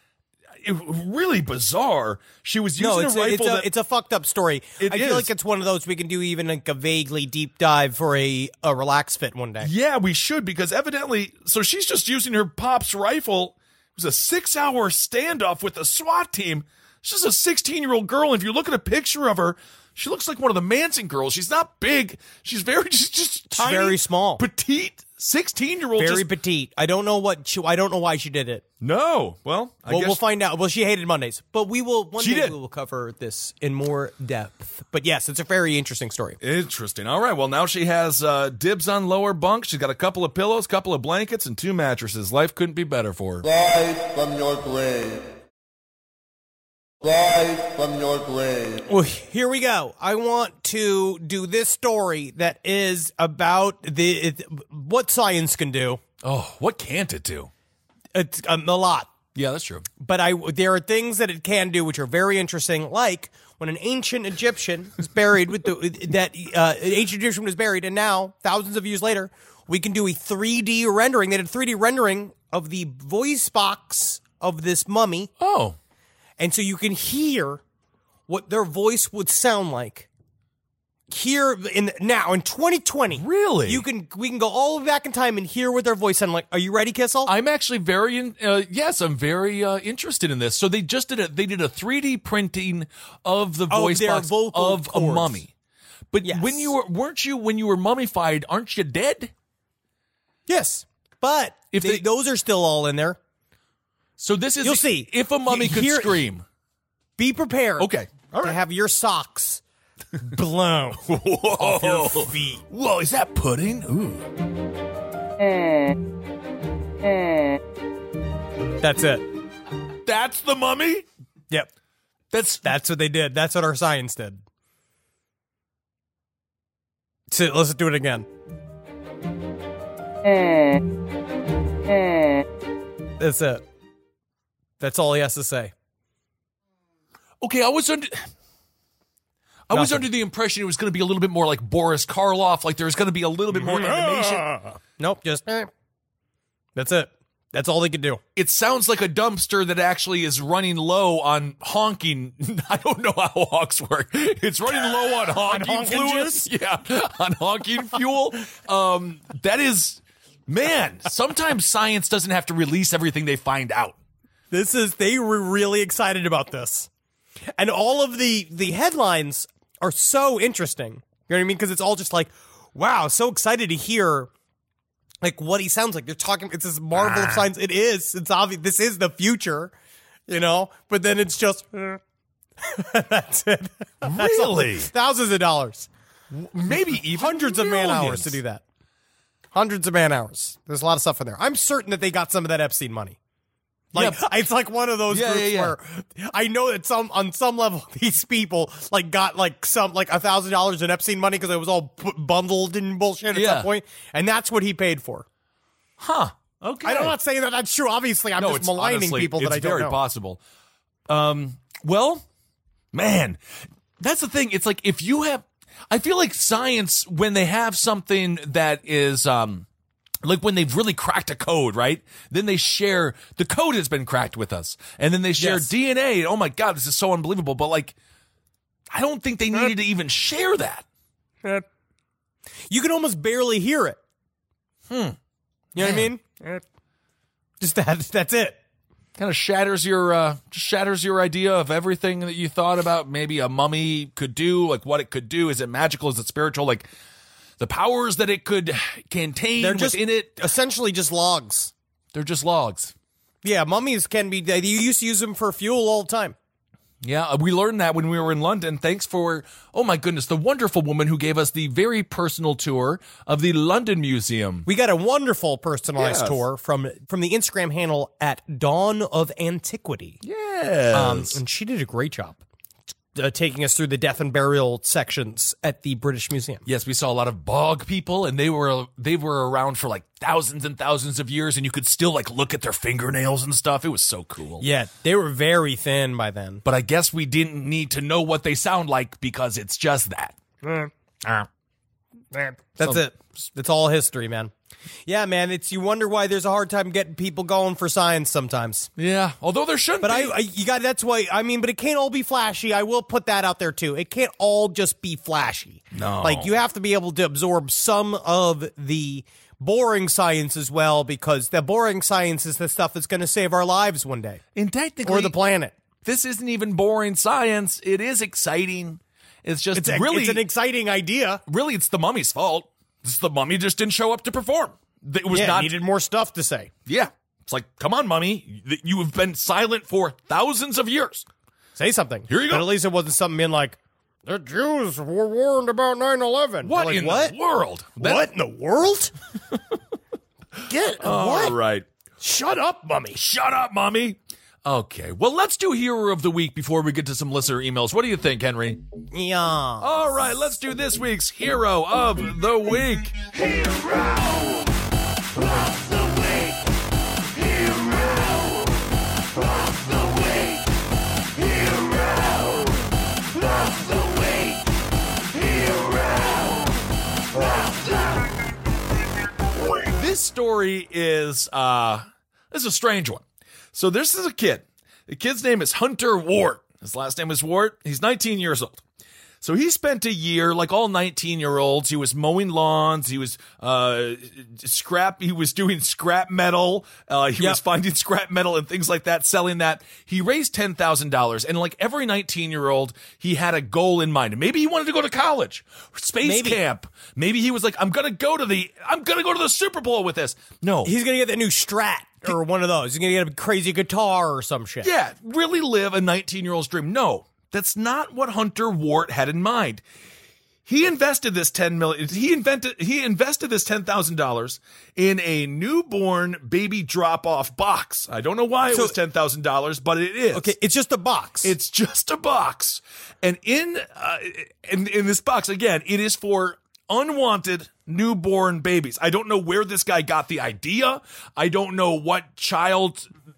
It, really bizarre. She was using No, it's a a, rifle it's, a, that it's a fucked up story. It I is. feel like it's one of those we can do even like a vaguely deep dive for a, a relax fit one day. Yeah, we should, because evidently, so she's just using her pop's rifle. It was a six-hour standoff with the SWAT team. She's a sixteen-year-old girl, and if you look at a picture of her, she looks like one of the Manson girls. She's not big. She's very, she's just tiny, very small. petite, sixteen-year-old. Very just, petite. I don't know what she, I don't know why she did it. no, well, I Well, guess we'll find out. Well, she hated Mondays, but we will one She day did. we will cover this in more depth. But yes, it's a very interesting story. Interesting. All right. Well, now she has uh, dibs on lower bunk. She's got a couple of pillows, couple of blankets, and two mattresses. Life couldn't be better for her. Rise from your grave. Rise from your grave. Well, here we go. I want to do this story that is about the it, what science can do. Oh, what can't it do? It's um, a lot. Yeah, that's true. But I there are things that it can do which are very interesting, like when an ancient Egyptian was buried with the that uh, an ancient Egyptian was buried, and now thousands of years later, we can do a three D rendering. They did a three D rendering of the voice box of this mummy, Oh, and so you can hear what their voice would sound like. Here in now in twenty twenty, Really? you can we can go all the way back in time and hear what their voice sounded like. Are you ready, Kissel? I'm actually very, in, uh, yes, I'm very uh, interested in this. So they just did a, they did a three D printing of the Of voice their box vocal of a cords. mummy. But Yes. when you were, weren't you, when you were mummified, aren't you dead? Yes, but If they, they- those are still all in there. So this is, You'll see. if a mummy He- could here- scream. Be prepared. Okay. All To right. have your socks blown off your feet. Whoa, is that pudding? Ooh. That's it. That's the mummy? Yep. That's, That's what they did. That's what our science did. So let's do it again. That's it. That's all he has to say. okay, I was under, I was Nothing. under the impression it was going to be a little bit more like Boris Karloff, like there's going to be a little bit more animation. Nope, just eh. That's it. That's all they could do. It sounds like a dumpster that actually is running low on honking. I don't know how honks work. It's running low on honking honking fluid. juice? Yeah, on honking fuel. Um, that is, man, sometimes science doesn't have to release everything they find out. This is, they were really excited about this. And all of the, the headlines are so interesting. You know what I mean? Because it's all just like, wow, so excited to hear like what he sounds like. They're talking, it's this marvel of science. It is. It's obvious. This is the future, you know? But then it's just, eh. That's it. That's all. Really? Thousands of dollars. Maybe even Hundreds of man hours millions. to do that. Hundreds of man hours. There's a lot of stuff in there. I'm certain that they got some of that Epstein money. Like, Yeah. it's like one of those Yeah, groups yeah, yeah. where I know that some, on some level, these people like got like some, like a thousand dollars in Epstein money because it was all p- bundled in bullshit at Yeah. some point, and that's what he paid for. Huh. Okay. I'm not saying that that's true. Obviously, I'm no, just it's maligning honestly, people that it's I don't very know. possible. Um, well, man, that's the thing. It's like if you have, I feel like science, when they have something that is, um, like when they've really cracked a code, right? Then they share, the code has been cracked with us. And then they share Yes. D N A. Oh my God, this is so unbelievable. But like, I don't think they needed to even share that. You can almost barely hear it. Hmm. You know what I mean? Just that. That's it. Kind of shatters your, uh, just shatters your idea of everything that you thought about maybe a mummy could do, like what it could do. Is it magical? Is it spiritual? Like the powers that it could contain They're just within it. essentially just logs. They're just logs. Yeah, mummies can be. They you used to use them for fuel all the time. Yeah, we learned that when we were in London. Thanks for, oh my goodness, the wonderful woman who gave us the very personal tour of the London Museum. We got a wonderful personalized Yes. tour from from the Instagram handle at Dawn of Antiquity. Yes. Um, and she did a great job uh, taking us through the death and burial sections at the British Museum. Yes, we saw a lot of bog people, and they were they were around for like thousands and thousands of years, and you could still like look at their fingernails and stuff. It was so cool. Yeah, they were very thin by then. But I guess we didn't need to know what they sound like because it's just that. Ah. That's it. It's all history, man. Yeah, man. It's you wonder why there's a hard time getting people going for science sometimes. Yeah, although there shouldn't But be. I, I, you got that's why. I mean, but it can't all be flashy. I will put that out there too. It can't all just be flashy. No. like you have to be able to absorb some of the boring science as well, because the boring science is the stuff that's going to save our lives one day and technically, or the planet. this isn't even boring science. It is exciting. It's just It's a, really, it's an exciting idea. really, it's the mummy's fault. It's the mummy just didn't show up to perform. It was Yeah, not. needed more stuff to say. Yeah, it's like, come on, mummy. You- You have been silent for thousands of years. Say something. Here you go. But at least it wasn't something in like the Jews were warned about nine eleven. What Like, in what? the world? That- What in the world? Get All what? right. Shut up, mummy. Shut up, mommy. Okay, well, let's do Hero of the Week before we get to some listener emails. What do you think, Henry? Yeah. All right, let's do this week's Hero of the Week. This story is, uh, this is a strange one. So this is a kid. The kid's name is Hunter Wart. His last name is Wart. He's nineteen years old. So he spent a year, like all nineteen-year-olds, he was mowing lawns, he was uh, scrap, he was doing scrap metal, uh, he Yep. was finding scrap metal and things like that, selling that. He raised ten thousand dollars, and like every nineteen-year-old, he had a goal in mind. Maybe he wanted to go to college, space Maybe. camp. Maybe he was like, I'm gonna go to the, I'm gonna go to the Super Bowl with this. No. He's gonna get that new Strat or one of those. He's gonna get a crazy guitar or some shit. Yeah, really live a nineteen-year-old's dream. No, that's not what Hunter Wart had in mind. He invested this ten million. He invented. He invested this ten thousand dollars in a newborn baby drop-off box. I don't know why it So- was ten thousand dollars, but it is. Okay, it's just a box. It's just a box, and in uh, in in this box again, it is for unwanted newborn babies. I don't know where this guy got the idea. I don't know what child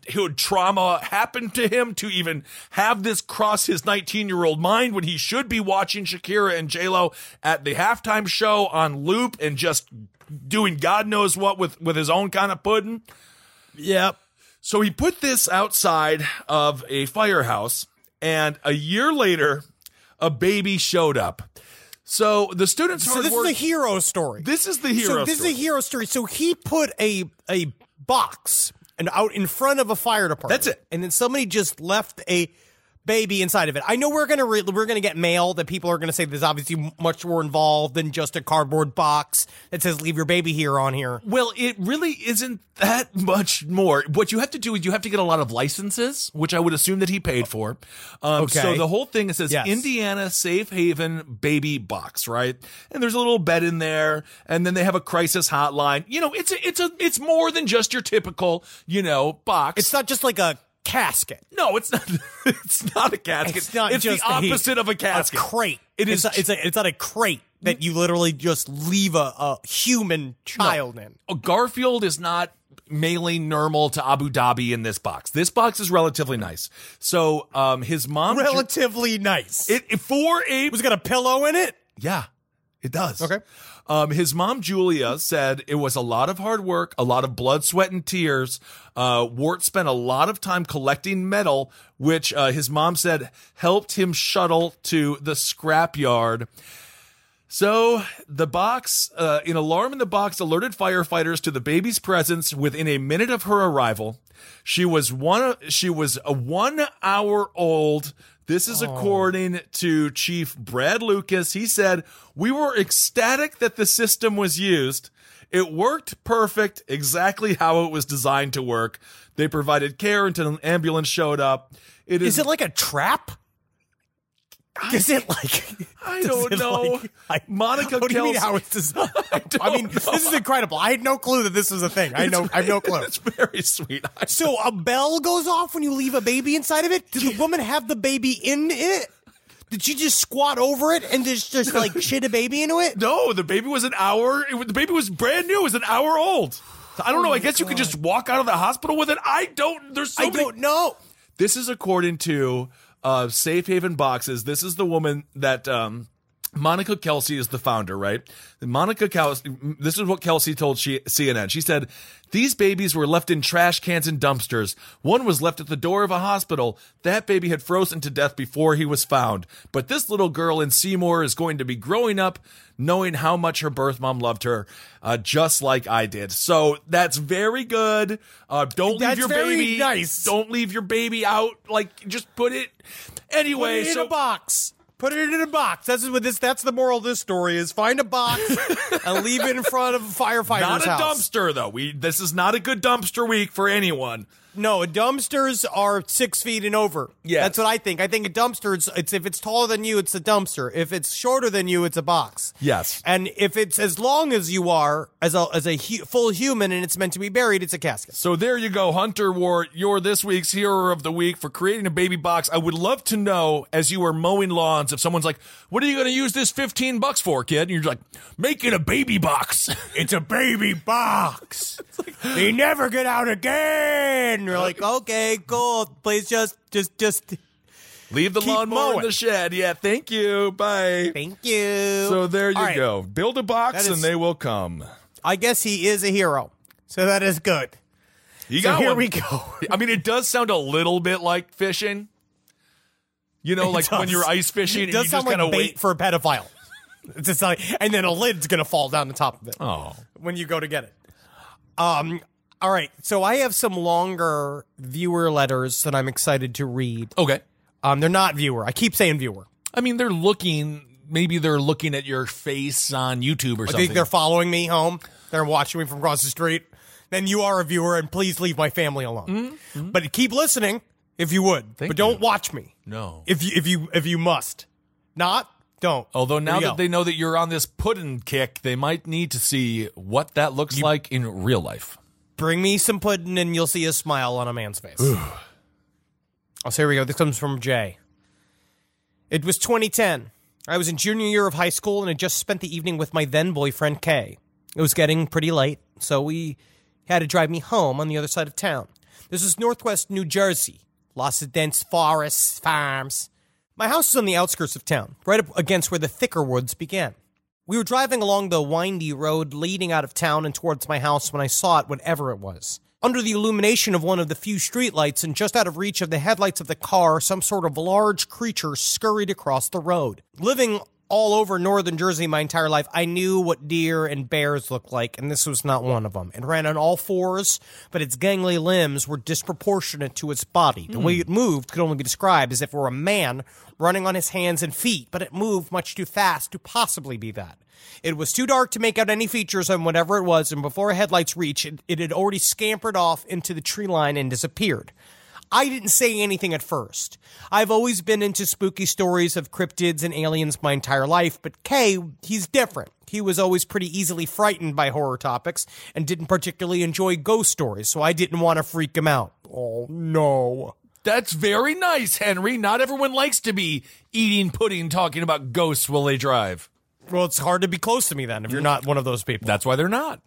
who trauma happened to him to even have this cross his nineteen-year-old mind when he should be watching Shakira and J-Lo at the halftime show on loop and just doing God knows what with, with his own kind of pudding. Yep. So he put this outside of a firehouse, and a year later, a baby showed up. So the students So hard this work, is a hero story. This is the hero So this story. is a hero story. So he put a a box and out in front of a fire department. That's it. And then somebody just left a baby inside of it. I know we're gonna re- we're gonna get mail that people are gonna say there's obviously much more involved than just a cardboard box that says "Leave your baby here" on here. Well, it really isn't that much more. What you have to do is you have to get a lot of licenses, which I would assume that he paid for. Um, Okay. So the whole thing, it says Yes. Indiana Safe Haven Baby Box, right? And there's a little bed in there, and then they have a crisis hotline. You know, it's a, it's a, it's more than just your typical, you know, box. It's not just like a casket. No, it's not. It's not a casket. It's not It's just the opposite a, of a casket. A crate. It it's is. A, it's a, it's not a crate that you literally just leave a, a human child in. Garfield is not mailing Nirmal to Abu Dhabi in this box. This box is relatively nice. So, um, his mom Relatively nice. it, it for a was got a pillow in it. yeah, it does. Okay. Um, his mom, Julia, said it was a lot of hard work, a lot of blood, sweat, and tears. Uh, Wart spent a lot of time collecting metal, which uh, his mom said helped him shuttle to the scrapyard. So the box, uh, an alarm in the box alerted firefighters to the baby's presence within a minute of her arrival. She was one, she was a one hour old. This is according to Chief Brad Lucas. He said, "We were ecstatic that the system was used. It worked perfect, exactly how it was designed to work. They provided care until an ambulance showed up. It is, Is it like a trap? Is it like? I does don't it know. like- I- Monica What do you mean Kelsey- how it's designed? I, don't mean, know. this is incredible. I had no clue that this was a thing. I know. I have no clue. It's very sweet. I- So a bell goes off when you leave a baby inside of it? Did the woman have the baby in it? Did she just squat over it and just, just like shit a baby into it? No, the baby was an hour. It, was- the baby was brand new. It was an hour old. I don't know. I guess you could just walk out of the hospital with it. I don't. There's so I many. don't know. This is according to uh, Safe Haven Boxes. This is the woman that um, Monica Kelsey is the founder, right? Monica Kelsey. This is what Kelsey told she, C N N. She said, "These babies were left in trash cans and dumpsters. One was left at the door of a hospital. That baby had frozen to death before he was found. But this little girl in Seymour is going to be growing up knowing how much her birth mom loved her, uh, just like I did." So that's very good. Uh, don't That's leave your very baby. nice. Don't leave your baby out. Like, just put it. Anyway, Put it in so a box. Put it in a box. That's what this. That's the moral of this story: is find a box and leave it in front of a firefighter's not a house. dumpster though. We this is not a good dumpster week for anyone. No, dumpsters are six feet and over. Yes. That's what I think. I think a dumpster, it's, it's if it's taller than you, it's a dumpster. If it's shorter than you, it's a box. Yes. And if it's as long as you are, as a as a hu- full human, and it's meant to be buried, it's a casket. So there you go, Hunter Wart. You're this week's hero of the week for creating a baby box. I would love to know, as you are mowing lawns, if someone's like, "What are you going to use this fifteen bucks for, kid?" And you're like, "Making a baby box." It's a baby box. They never get out again. You're like, okay, cool. Please just, just, just. Leave the Keep lawnmower in mowing. the shed. Yeah, thank you. Bye. Thank you. So there you All right. go. Build a box That is- and they will come. I guess he is a hero. So that is good. You So got here one. we go. I mean, it does sound a little bit like fishing. You know, It like when does. you're ice fishing It and does you sound just like kind of bait wait. for a pedophile. It's just like, and then a lid's gonna fall down the top of it. Oh. When you go to get it. Um. All right. So I have some longer viewer letters that I'm excited to read. Okay. Um. They're not viewer. I keep saying viewer. I mean, they're looking, maybe they're looking at your face on YouTube or I something. think they're following me home. They're watching me from across the street. Then you are a viewer, and please leave my family alone. Mm-hmm. But keep listening if you would. Thank but don't you. watch me No. if you if you if you must. Not don't. Although now Here you that go. they know that you're on this pudding kick, they might need to see what that looks like in real life. Bring me some pudding and you'll see a smile on a man's face. Oh, so here we go. This comes from Jay. It was twenty ten. I was in junior year of high school and had just spent the evening with my then boyfriend, Kay. It was getting pretty late, so we had to drive me home on the other side of town. This is northwest New Jersey. Lots of dense forests, farms. My house is on the outskirts of town, right up against where the thicker woods began. We were driving along the windy road leading out of town and towards my house when I saw it, whatever it was. Under the illumination of one of the few streetlights and just out of reach of the headlights of the car, some sort of large creature scurried across the road. Living all over northern Jersey my entire life, I knew what deer and bears looked like, and this was not one of them. It ran on all fours, but its gangly limbs were disproportionate to its body. The mm. way it moved could only be described as if it were a man running on his hands and feet, but it moved much too fast to possibly be that. It was too dark to make out any features on whatever it was, and before headlights reached it, it had already scampered off into the tree line and disappeared. I didn't say anything at first. I've always been into spooky stories of cryptids and aliens my entire life, but Kay, he's different. He was always pretty easily frightened by horror topics and didn't particularly enjoy ghost stories, so I didn't want to freak him out. Oh, no. That's very nice, Henry. Not everyone likes to be eating pudding talking about ghosts while they drive. Well, it's hard to be close to me then if you're not one of those people. That's why they're not.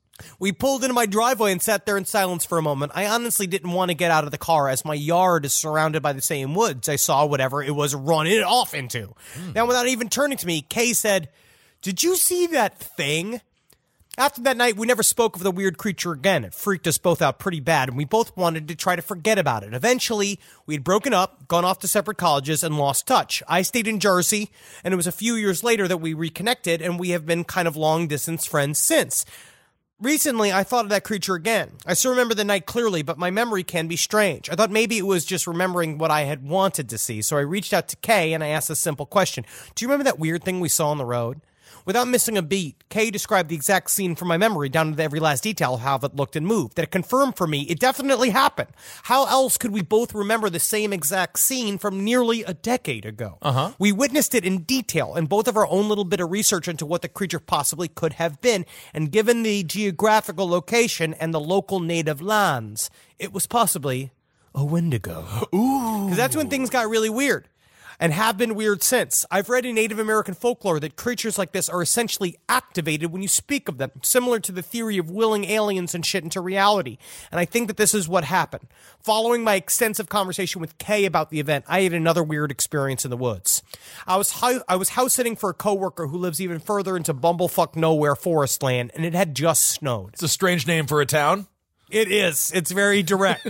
We pulled into my driveway and sat there in silence for a moment. I honestly didn't want to get out of the car as my yard is surrounded by the same woods. I saw whatever it was running off into. Mm. Now, without even turning to me, Kay said, "Did you see that thing?" After that night, we never spoke of the weird creature again. It freaked us both out pretty bad, and we both wanted to try to forget about it. Eventually, we had broken up, gone off to separate colleges, and lost touch. I stayed in Jersey, and it was a few years later that we reconnected, and we have been kind of long-distance friends since. Recently, I thought of that creature again. I still remember the night clearly, but my memory can be strange. I thought maybe it was just remembering what I had wanted to see, so I reached out to Kay and I asked a simple question. Do you remember that weird thing we saw on the road? Without missing a beat, Kay described the exact scene from my memory down to every last detail of how it looked and moved. That it confirmed for me it definitely happened. How else could we both remember the same exact scene from nearly a decade ago? Uh-huh. We witnessed it in detail and both of our own little bit of research into what the creature possibly could have been. And given the geographical location and the local native lands, it was possibly a Wendigo. Ooh. Because that's when things got really weird. And have been weird since. I've read in Native American folklore that creatures like this are essentially activated when you speak of them, similar to the theory of willing aliens and shit into reality. And I think that this is what happened. Following my extensive conversation with Kay about the event, I had another weird experience in the woods. I was ho- I was house sitting for a coworker who lives even further into bumblefuck nowhere forest land, and it had just snowed. It's a strange name for a town. It is. It's very direct.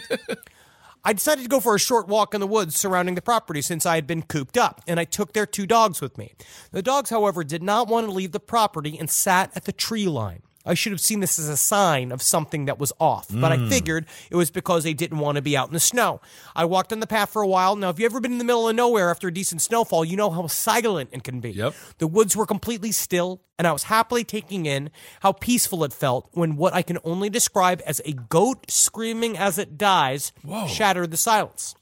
I decided to go for a short walk in the woods surrounding the property since I had been cooped up, and I took their two dogs with me. The dogs, however, did not want to leave the property and sat at the tree line. I should have seen this as a sign of something that was off, but mm. I figured it was because they didn't want to be out in the snow. I walked on the path for a while. Now, if you've ever been in the middle of nowhere after a decent snowfall, you know how silent it can be. Yep. The woods were completely still, and I was happily taking in how peaceful it felt when what I can only describe as a goat screaming as it dies Whoa. shattered the silence.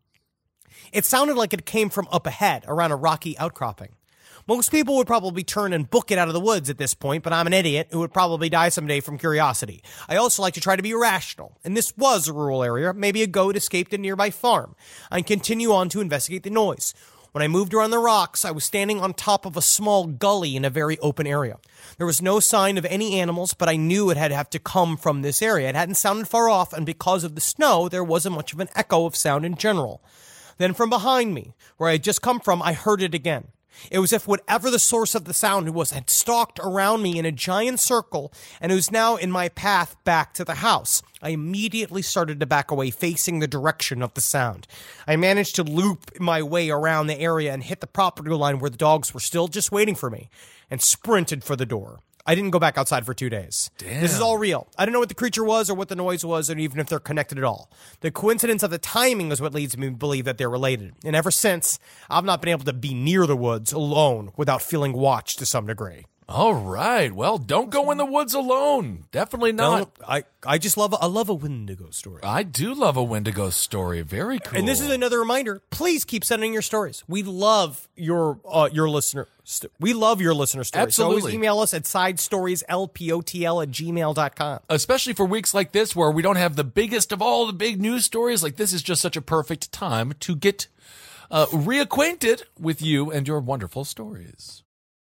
It sounded like it came from up ahead, around a rocky outcropping. Most people would probably turn and book it out of the woods at this point, but I'm an idiot who would probably die someday from curiosity. I also like to try to be rational, and this was a rural area. Maybe a goat escaped a nearby farm. I continue on to investigate the noise. When I moved around the rocks, I was standing on top of a small gully in a very open area. There was no sign of any animals, but I knew it had to have to come from this area. It hadn't sounded far off, and because of the snow, there wasn't much of an echo of sound in general. Then from behind me, where I had just come from, I heard it again. It was as if whatever the source of the sound was had stalked around me in a giant circle, and it was now in my path back to the house. I immediately started to back away, facing the direction of the sound. I managed to loop my way around the area and hit the property line where the dogs were still just waiting for me, and sprinted for the door. I didn't go back outside for two days. Damn. This is all real. I don't know what the creature was or what the noise was or even if they're connected at all. The coincidence of the timing is what leads me to believe that they're related. And ever since, I've not been able to be near the woods alone without feeling watched to some degree. All right. Well, don't go in the woods alone. Definitely not. No, I, I just love a, I love a Wendigo story. I do love a Wendigo story. Very cool. And this is another reminder. Please keep sending your stories. We love your uh, your listener. St- we love your listener stories. Absolutely. So always email us at sidestorieslpotl at gmail dot com. Especially for weeks like this where we don't have the biggest of all the big news stories. Like this is just such a perfect time to get uh, reacquainted with you and your wonderful stories.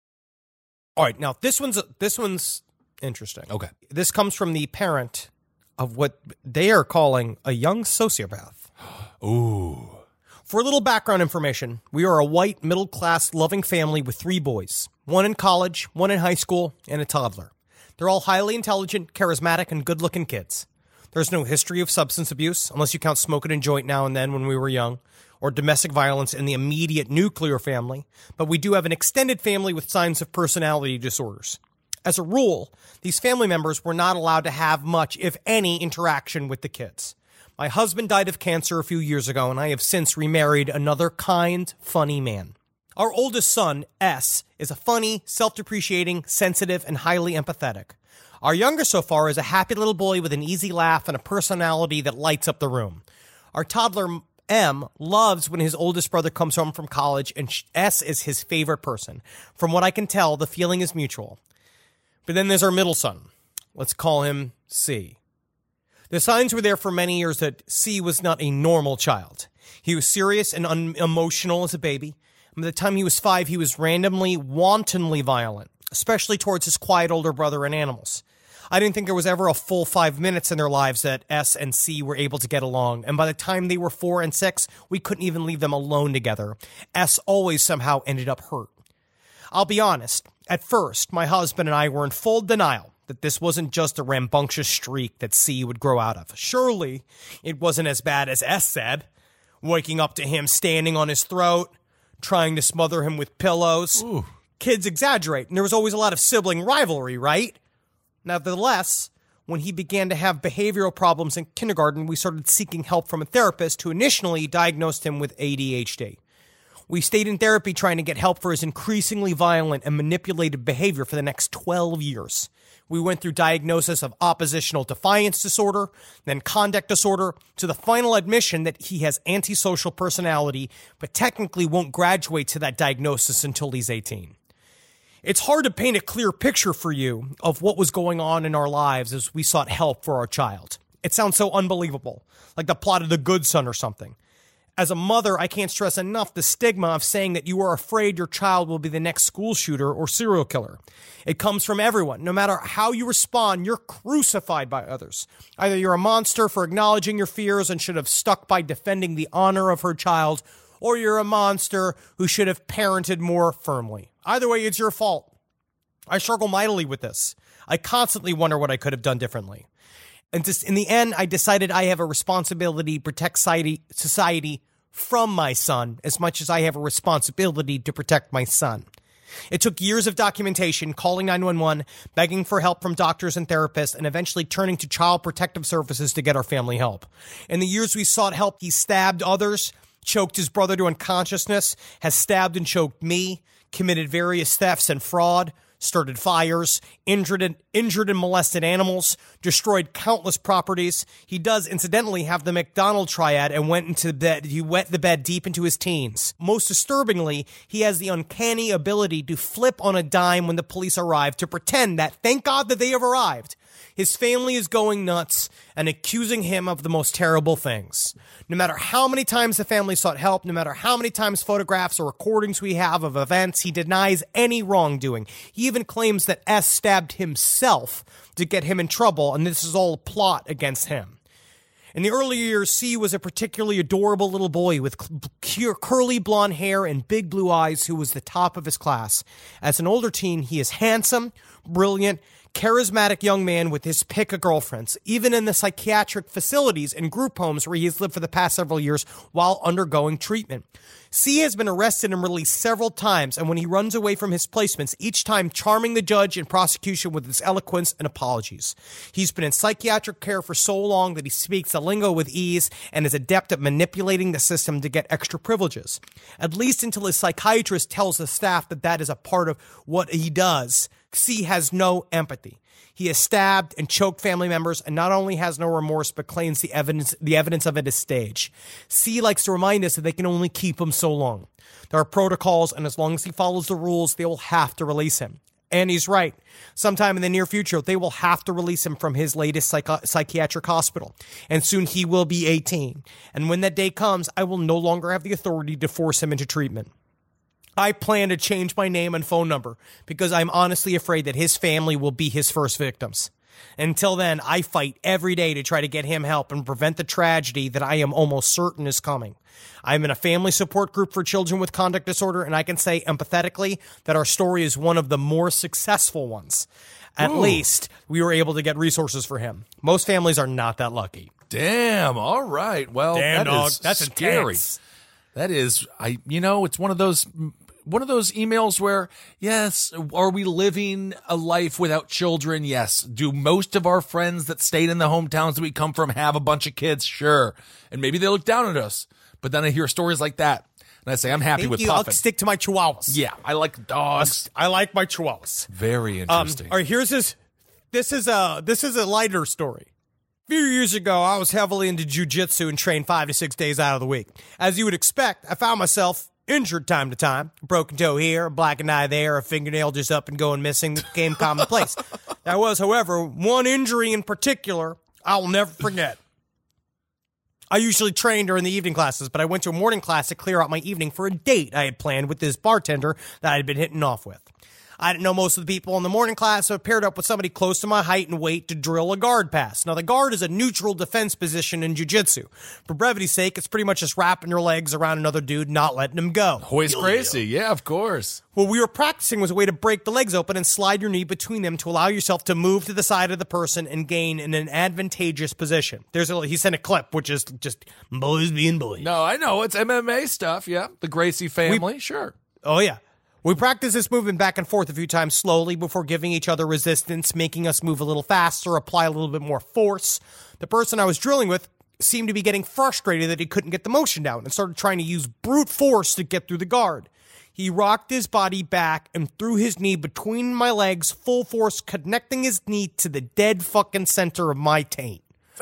All right, now this one's this one's interesting. Okay. This comes from the parent of what they are calling a young sociopath. Ooh. For a little background information, we are a white, middle-class, loving family with three boys. One in college, one in high school, and a toddler. They're all highly intelligent, charismatic, and good-looking kids. There's no history of substance abuse, unless you count smoking a joint now and then when we were young, or domestic violence in the immediate nuclear family, but we do have an extended family with signs of personality disorders. As a rule, these family members were not allowed to have much, if any, interaction with the kids. My husband died of cancer a few years ago, and I have since remarried another kind, funny man. Our oldest son, S, is a funny, self-depreciating, sensitive, and highly empathetic. Our youngest so far is a happy little boy with an easy laugh and a personality that lights up the room. Our toddler, M, loves when his oldest brother comes home from college, and S is his favorite person. From what I can tell, the feeling is mutual. But then there's our middle son. Let's call him C. The signs were there for many years that C was not a normal child. He was serious and unemotional as a baby. By the time he was five, he was randomly, wantonly violent, especially towards his quiet older brother and animals. I didn't think there was ever a full five minutes in their lives that S and C were able to get along, and by the time they were four and six, we couldn't even leave them alone together. S always somehow ended up hurt. I'll be honest, at first, my husband and I were in full denial that this wasn't just a rambunctious streak that C would grow out of. Surely, it wasn't as bad as S said, waking up to him standing on his throat, trying to smother him with pillows. Ooh. Kids exaggerate, and there was always a lot of sibling rivalry, right? Nevertheless, when he began to have behavioral problems in kindergarten, we started seeking help from a therapist who initially diagnosed him with A D H D. We stayed in therapy trying to get help for his increasingly violent and manipulative behavior for the next twelve years. We went through diagnosis of oppositional defiance disorder, then conduct disorder, to the final admission that he has antisocial personality, but technically won't graduate to that diagnosis until he's eighteen. It's hard to paint a clear picture for you of what was going on in our lives as we sought help for our child. It sounds so unbelievable, like the plot of The Good Son or something. As a mother, I can't stress enough the stigma of saying that you are afraid your child will be the next school shooter or serial killer. It comes from everyone. No matter how you respond, you're crucified by others. Either you're a monster for acknowledging your fears and should have stuck by defending the honor of her child, or you're a monster who should have parented more firmly. Either way, it's your fault. I struggle mightily with this. I constantly wonder what I could have done differently. And just in the end, I decided I have a responsibility to protect society, society from my son as much as I have a responsibility to protect my son. It took years of documentation, calling nine one one, begging for help from doctors and therapists, and eventually turning to Child Protective Services to get our family help. In the years we sought help, he stabbed others, choked his brother to unconsciousness, has stabbed and choked me, committed various thefts and fraud, started fires, injured and, injured and molested animals, destroyed countless properties. He does, incidentally, have the McDonald triad and went into bed. He wet the bed deep into his teens. Most disturbingly, he has the uncanny ability to flip on a dime when the police arrive to pretend that, thank God that they have arrived. His family is going nuts and accusing him of the most terrible things. No matter how many times the family sought help, no matter how many times photographs or recordings we have of events, he denies any wrongdoing. He even claims that S stabbed himself to get him in trouble, and this is all a plot against him. In the early years, C was a particularly adorable little boy with curly blonde hair and big blue eyes who was the top of his class. As an older teen, he is handsome, brilliant, charismatic young man with his pick of girlfriends, even in the psychiatric facilities and group homes where he has lived for the past several years while undergoing treatment. C has been arrested and released several times, and when he runs away from his placements, each time charming the judge and prosecution with his eloquence and apologies. He's been in psychiatric care for so long that he speaks the lingo with ease and is adept at manipulating the system to get extra privileges. At least until his psychiatrist tells the staff that that is a part of what he does. C has no empathy. He has stabbed and choked family members and not only has no remorse, but claims the evidence the evidence of it is staged. C likes to remind us that they can only keep him so long. There are protocols, and as long as he follows the rules, they will have to release him. And he's right. Sometime in the near future, they will have to release him from his latest psych- psychiatric hospital. And soon he will be eighteen. And when that day comes, I will no longer have the authority to force him into treatment. I plan to change my name and phone number because I'm honestly afraid that his family will be his first victims. Until then, I fight every day to try to get him help and prevent the tragedy that I am almost certain is coming. I'm in a family support group for children with conduct disorder, and I can say empathetically that our story is one of the more successful ones. At Ooh. least we were able to get resources for him. Most families are not that lucky. Damn. All right. Well, Damn, that dog. is That's scary. intense. That is, I. You know, it's one of those, one of those emails where, yes, are we living a life without children? Yes. Do most of our friends that stayed in the hometowns that we come from have a bunch of kids? Sure. And maybe they look down at us. But then I hear stories like that, and I say, I'm happy Thank with you. I'll Puffin. stick to my chihuahuas. Yeah, I like dogs. I like my chihuahuas. Very Um, interesting. all right, here's this. This is a this is a lighter story. A few years ago, I was heavily into jujitsu and trained five to six days out of the week. As you would expect, I found myself injured time to time. A broken toe here, a blackened eye there, a fingernail just up and going missing that became commonplace. There was, however, one injury in particular I will never forget. I usually train during the evening classes, but I went to a morning class to clear out my evening for a date I had planned with this bartender that I had been hitting off with. I didn't know most of the people in the morning class, so I paired up with somebody close to my height and weight to drill a guard pass. Now, the guard is a neutral defense position in jiu-jitsu. For brevity's sake, it's pretty much just wrapping your legs around another dude, not letting him go. Hoist Gracie. Yeah, of course. What we were practicing was a way to break the legs open and slide your knee between them to allow yourself to move to the side of the person and gain in an advantageous position. There's a, he sent a clip, which is just boys being boys. No, I know. It's M M A stuff. Yeah. The Gracie family. Sure. Oh, yeah. We practiced this movement back and forth a few times slowly before giving each other resistance, making us move a little faster, apply a little bit more force. The person I was drilling with seemed to be getting frustrated that he couldn't get the motion down and started trying to use brute force to get through the guard. He rocked his body back and threw his knee between my legs, full force, connecting his knee to the dead fucking center of my taint.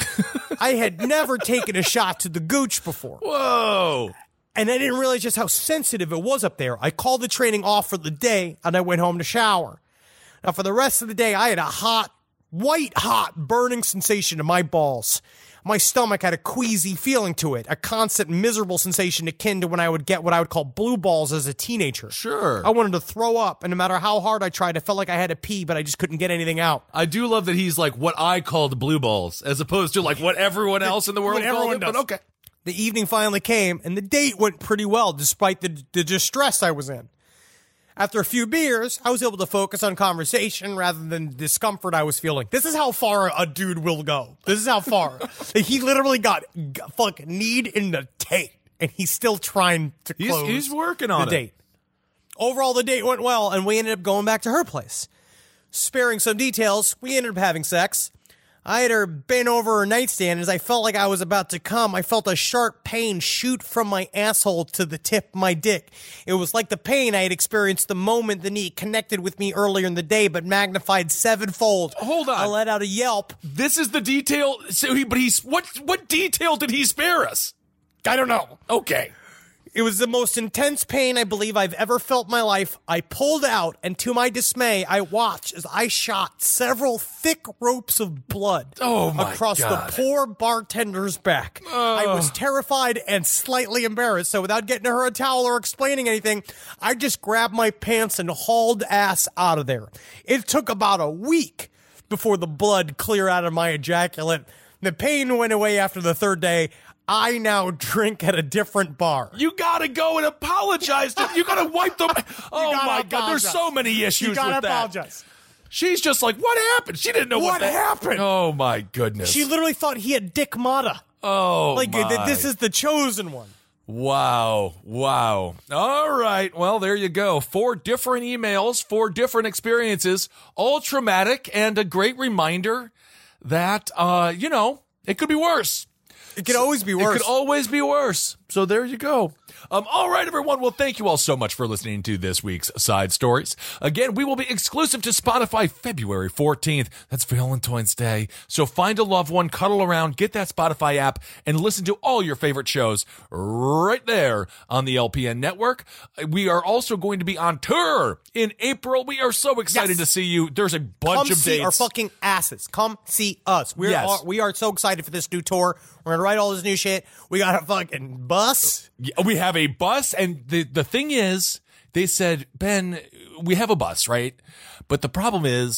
I had never taken a shot to the gooch before. Whoa. And I didn't realize just how sensitive it was up there. I called the training off for the day, and I went home to shower. Now, for the rest of the day, I had a hot, white hot, burning sensation in my balls. My stomach had a queasy feeling to it, a constant miserable sensation akin to when I would get what I would call blue balls as a teenager. Sure. I wanted to throw up, and no matter how hard I tried, I felt like I had to pee, but I just couldn't get anything out. I do love that he's like what I called blue balls, as opposed to like what everyone else in the world What called everyone it. But does. okay. The evening finally came, and the date went pretty well, despite the, the distress I was in. After a few beers, I was able to focus on conversation rather than the discomfort I was feeling. This is how far a dude will go. This is how far. He literally got g- fucking kneed in the taint, and he's still trying to He's, close he's working on the it. date. Overall, the date went well, and we ended up going back to her place. Sparing some details, we ended up having sex. I had her bent over her nightstand. As I felt like I was about to come, I felt a sharp pain shoot from my asshole to the tip of my dick. It was like the pain I had experienced the moment the knee connected with me earlier in the day, but magnified sevenfold. Hold on. I let out a yelp. This is the detail. So he, but he's what? What detail did he spare us? I don't know. Okay. It was the most intense pain I believe I've ever felt in my life. I pulled out, and to my dismay, I watched as I shot several thick ropes of blood Oh, my across God. the poor bartender's back. I was terrified and slightly embarrassed, so without getting her a towel or explaining anything, I just grabbed my pants and hauled ass out of there. It took about a week before the blood cleared out of my ejaculate. The pain went away after the third day. I now drink at a different bar. You gotta go and apologize to. You gotta wipe them. Oh gotta my God! There's apologize. so many issues You gotta with that. apologize. She's just like, what happened? She didn't know what, What the- happened? Oh my goodness! She literally thought he had Dick Mata. oh Like, my. th- this is the chosen one. Wow. Wow. All right. Well, there you go. Four different emails, four different experiences, all traumatic, and a great reminder that, uh, you know, it could be worse. It could always be worse. It could always be worse. So there you go. Um, all right, everyone. Well, thank you all so much for listening to this week's Side Stories. Again, we will be exclusive to Spotify February fourteenth. That's Valentine's Day. So find a loved one, cuddle around, get that Spotify app, and listen to all your favorite shows right there on the L P N network. We are also going to be on tour in April. We are so excited Yes. to see you. There's a bunch Come of see dates. our fucking asses. Come see us. We're Yes. are, we are so excited for this new tour. We're gonna write all this new shit. We got a fucking bus. Yeah, we have a bus, and the the thing is, they said, Ben, we have a bus, right? But the problem is,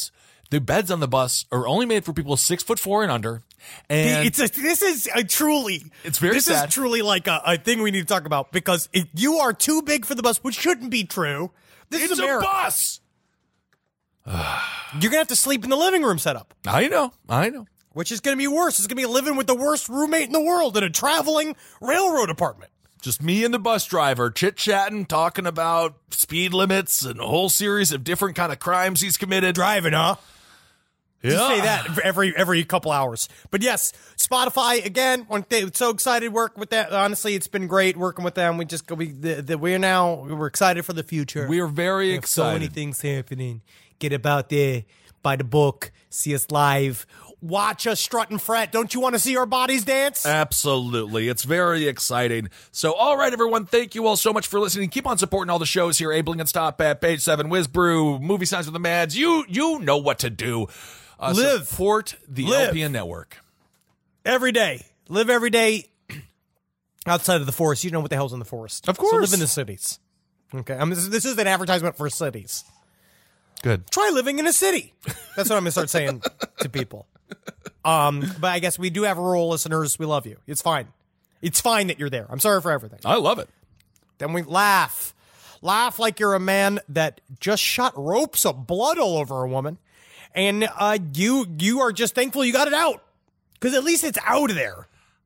The beds on the bus are only made for people six foot four and under. And it's a, this is a truly, It's very this sad. is truly like a, a thing we need to talk about, because if you are too big for the bus, which shouldn't be true. This it's is a America. bus. You're gonna have to sleep in the living room setup, I know. I know. which is gonna be worse. It's gonna be living with the worst roommate in the world in a traveling railroad apartment. Just me and the bus driver chit-chatting, talking about speed limits and a whole series of different kind of crimes he's committed. Driving, huh? Yeah. Just say that every every couple hours. But yes, Spotify again. One thing, so excited work with that. Honestly, it's been great working with them. We just we the, the, we're now we're excited for the future. We are very We have excited. so many things happening. Get about there, buy the book, see us live, watch us strut and fret. Don't you want to see our bodies dance? Absolutely. It's very exciting. So, all right, everyone. Thank you all so much for listening. Keep on supporting all the shows here. Abeling and Stop at Page seven, Whiz Brew, Movie Signs with the Mads. You you know what to do. Uh, Live. Support the Live. L P N Network. Every day, live every day outside of the forest. You know what the hell's in the forest. Of course. So live in the cities. Okay, I mean, this, this is an advertisement for cities. Good. Try living in a city. That's what I'm going to start saying to people. Um, but I guess we do have rural listeners. We love you. It's fine. It's fine that you're there. I'm sorry for everything. I love it. Then we laugh. Laugh like you're a man that just shot ropes of blood all over a woman. And uh, you you are just thankful you got it out. Because at least it's out there.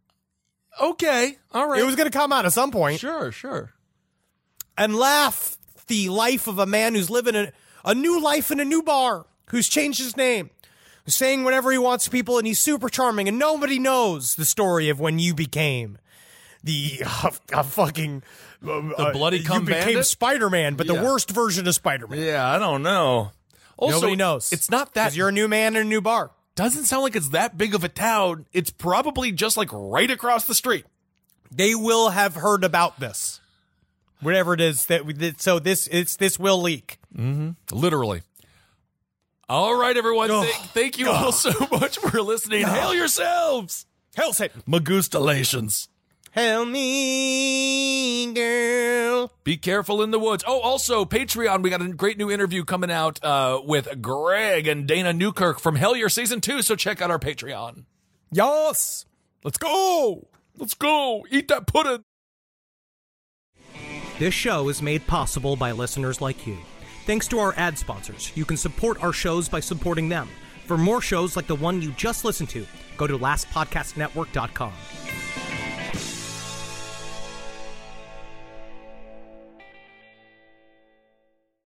Okay. All right. It was going to come out at some point. Sure, sure. And laugh the life of a man who's living a, a new life in a new bar, who's changed his name, who's saying whatever he wants to people, and he's super charming, and nobody knows the story of when you became the uh, uh, fucking uh, The bloody uh, cum you became bandit? Spider-Man, but Yeah. the worst version of Spider-Man. Yeah, I don't know. Also, Nobody knows. It's not that. Because you're a new man in a new bar. Doesn't sound like it's that big of a town. It's probably just like right across the street. They will have heard about this, whatever it is that we did. So this it's this will leak. Literally. All right, everyone. Oh, Thank, thank you all so much for listening. Hail yourselves. Hell, Satan. Magustalations. Help me, girl. Be careful in the woods. Oh, also, Patreon. We got a great new interview coming out uh, with Greg and Dana Newkirk from Hellier Season two, so check out our Patreon. Yes. Let's go. Let's go. Eat that pudding. This show is made possible by listeners like you. Thanks to our ad sponsors, you can support our shows by supporting them. For more shows like the one you just listened to, go to last podcast network dot com.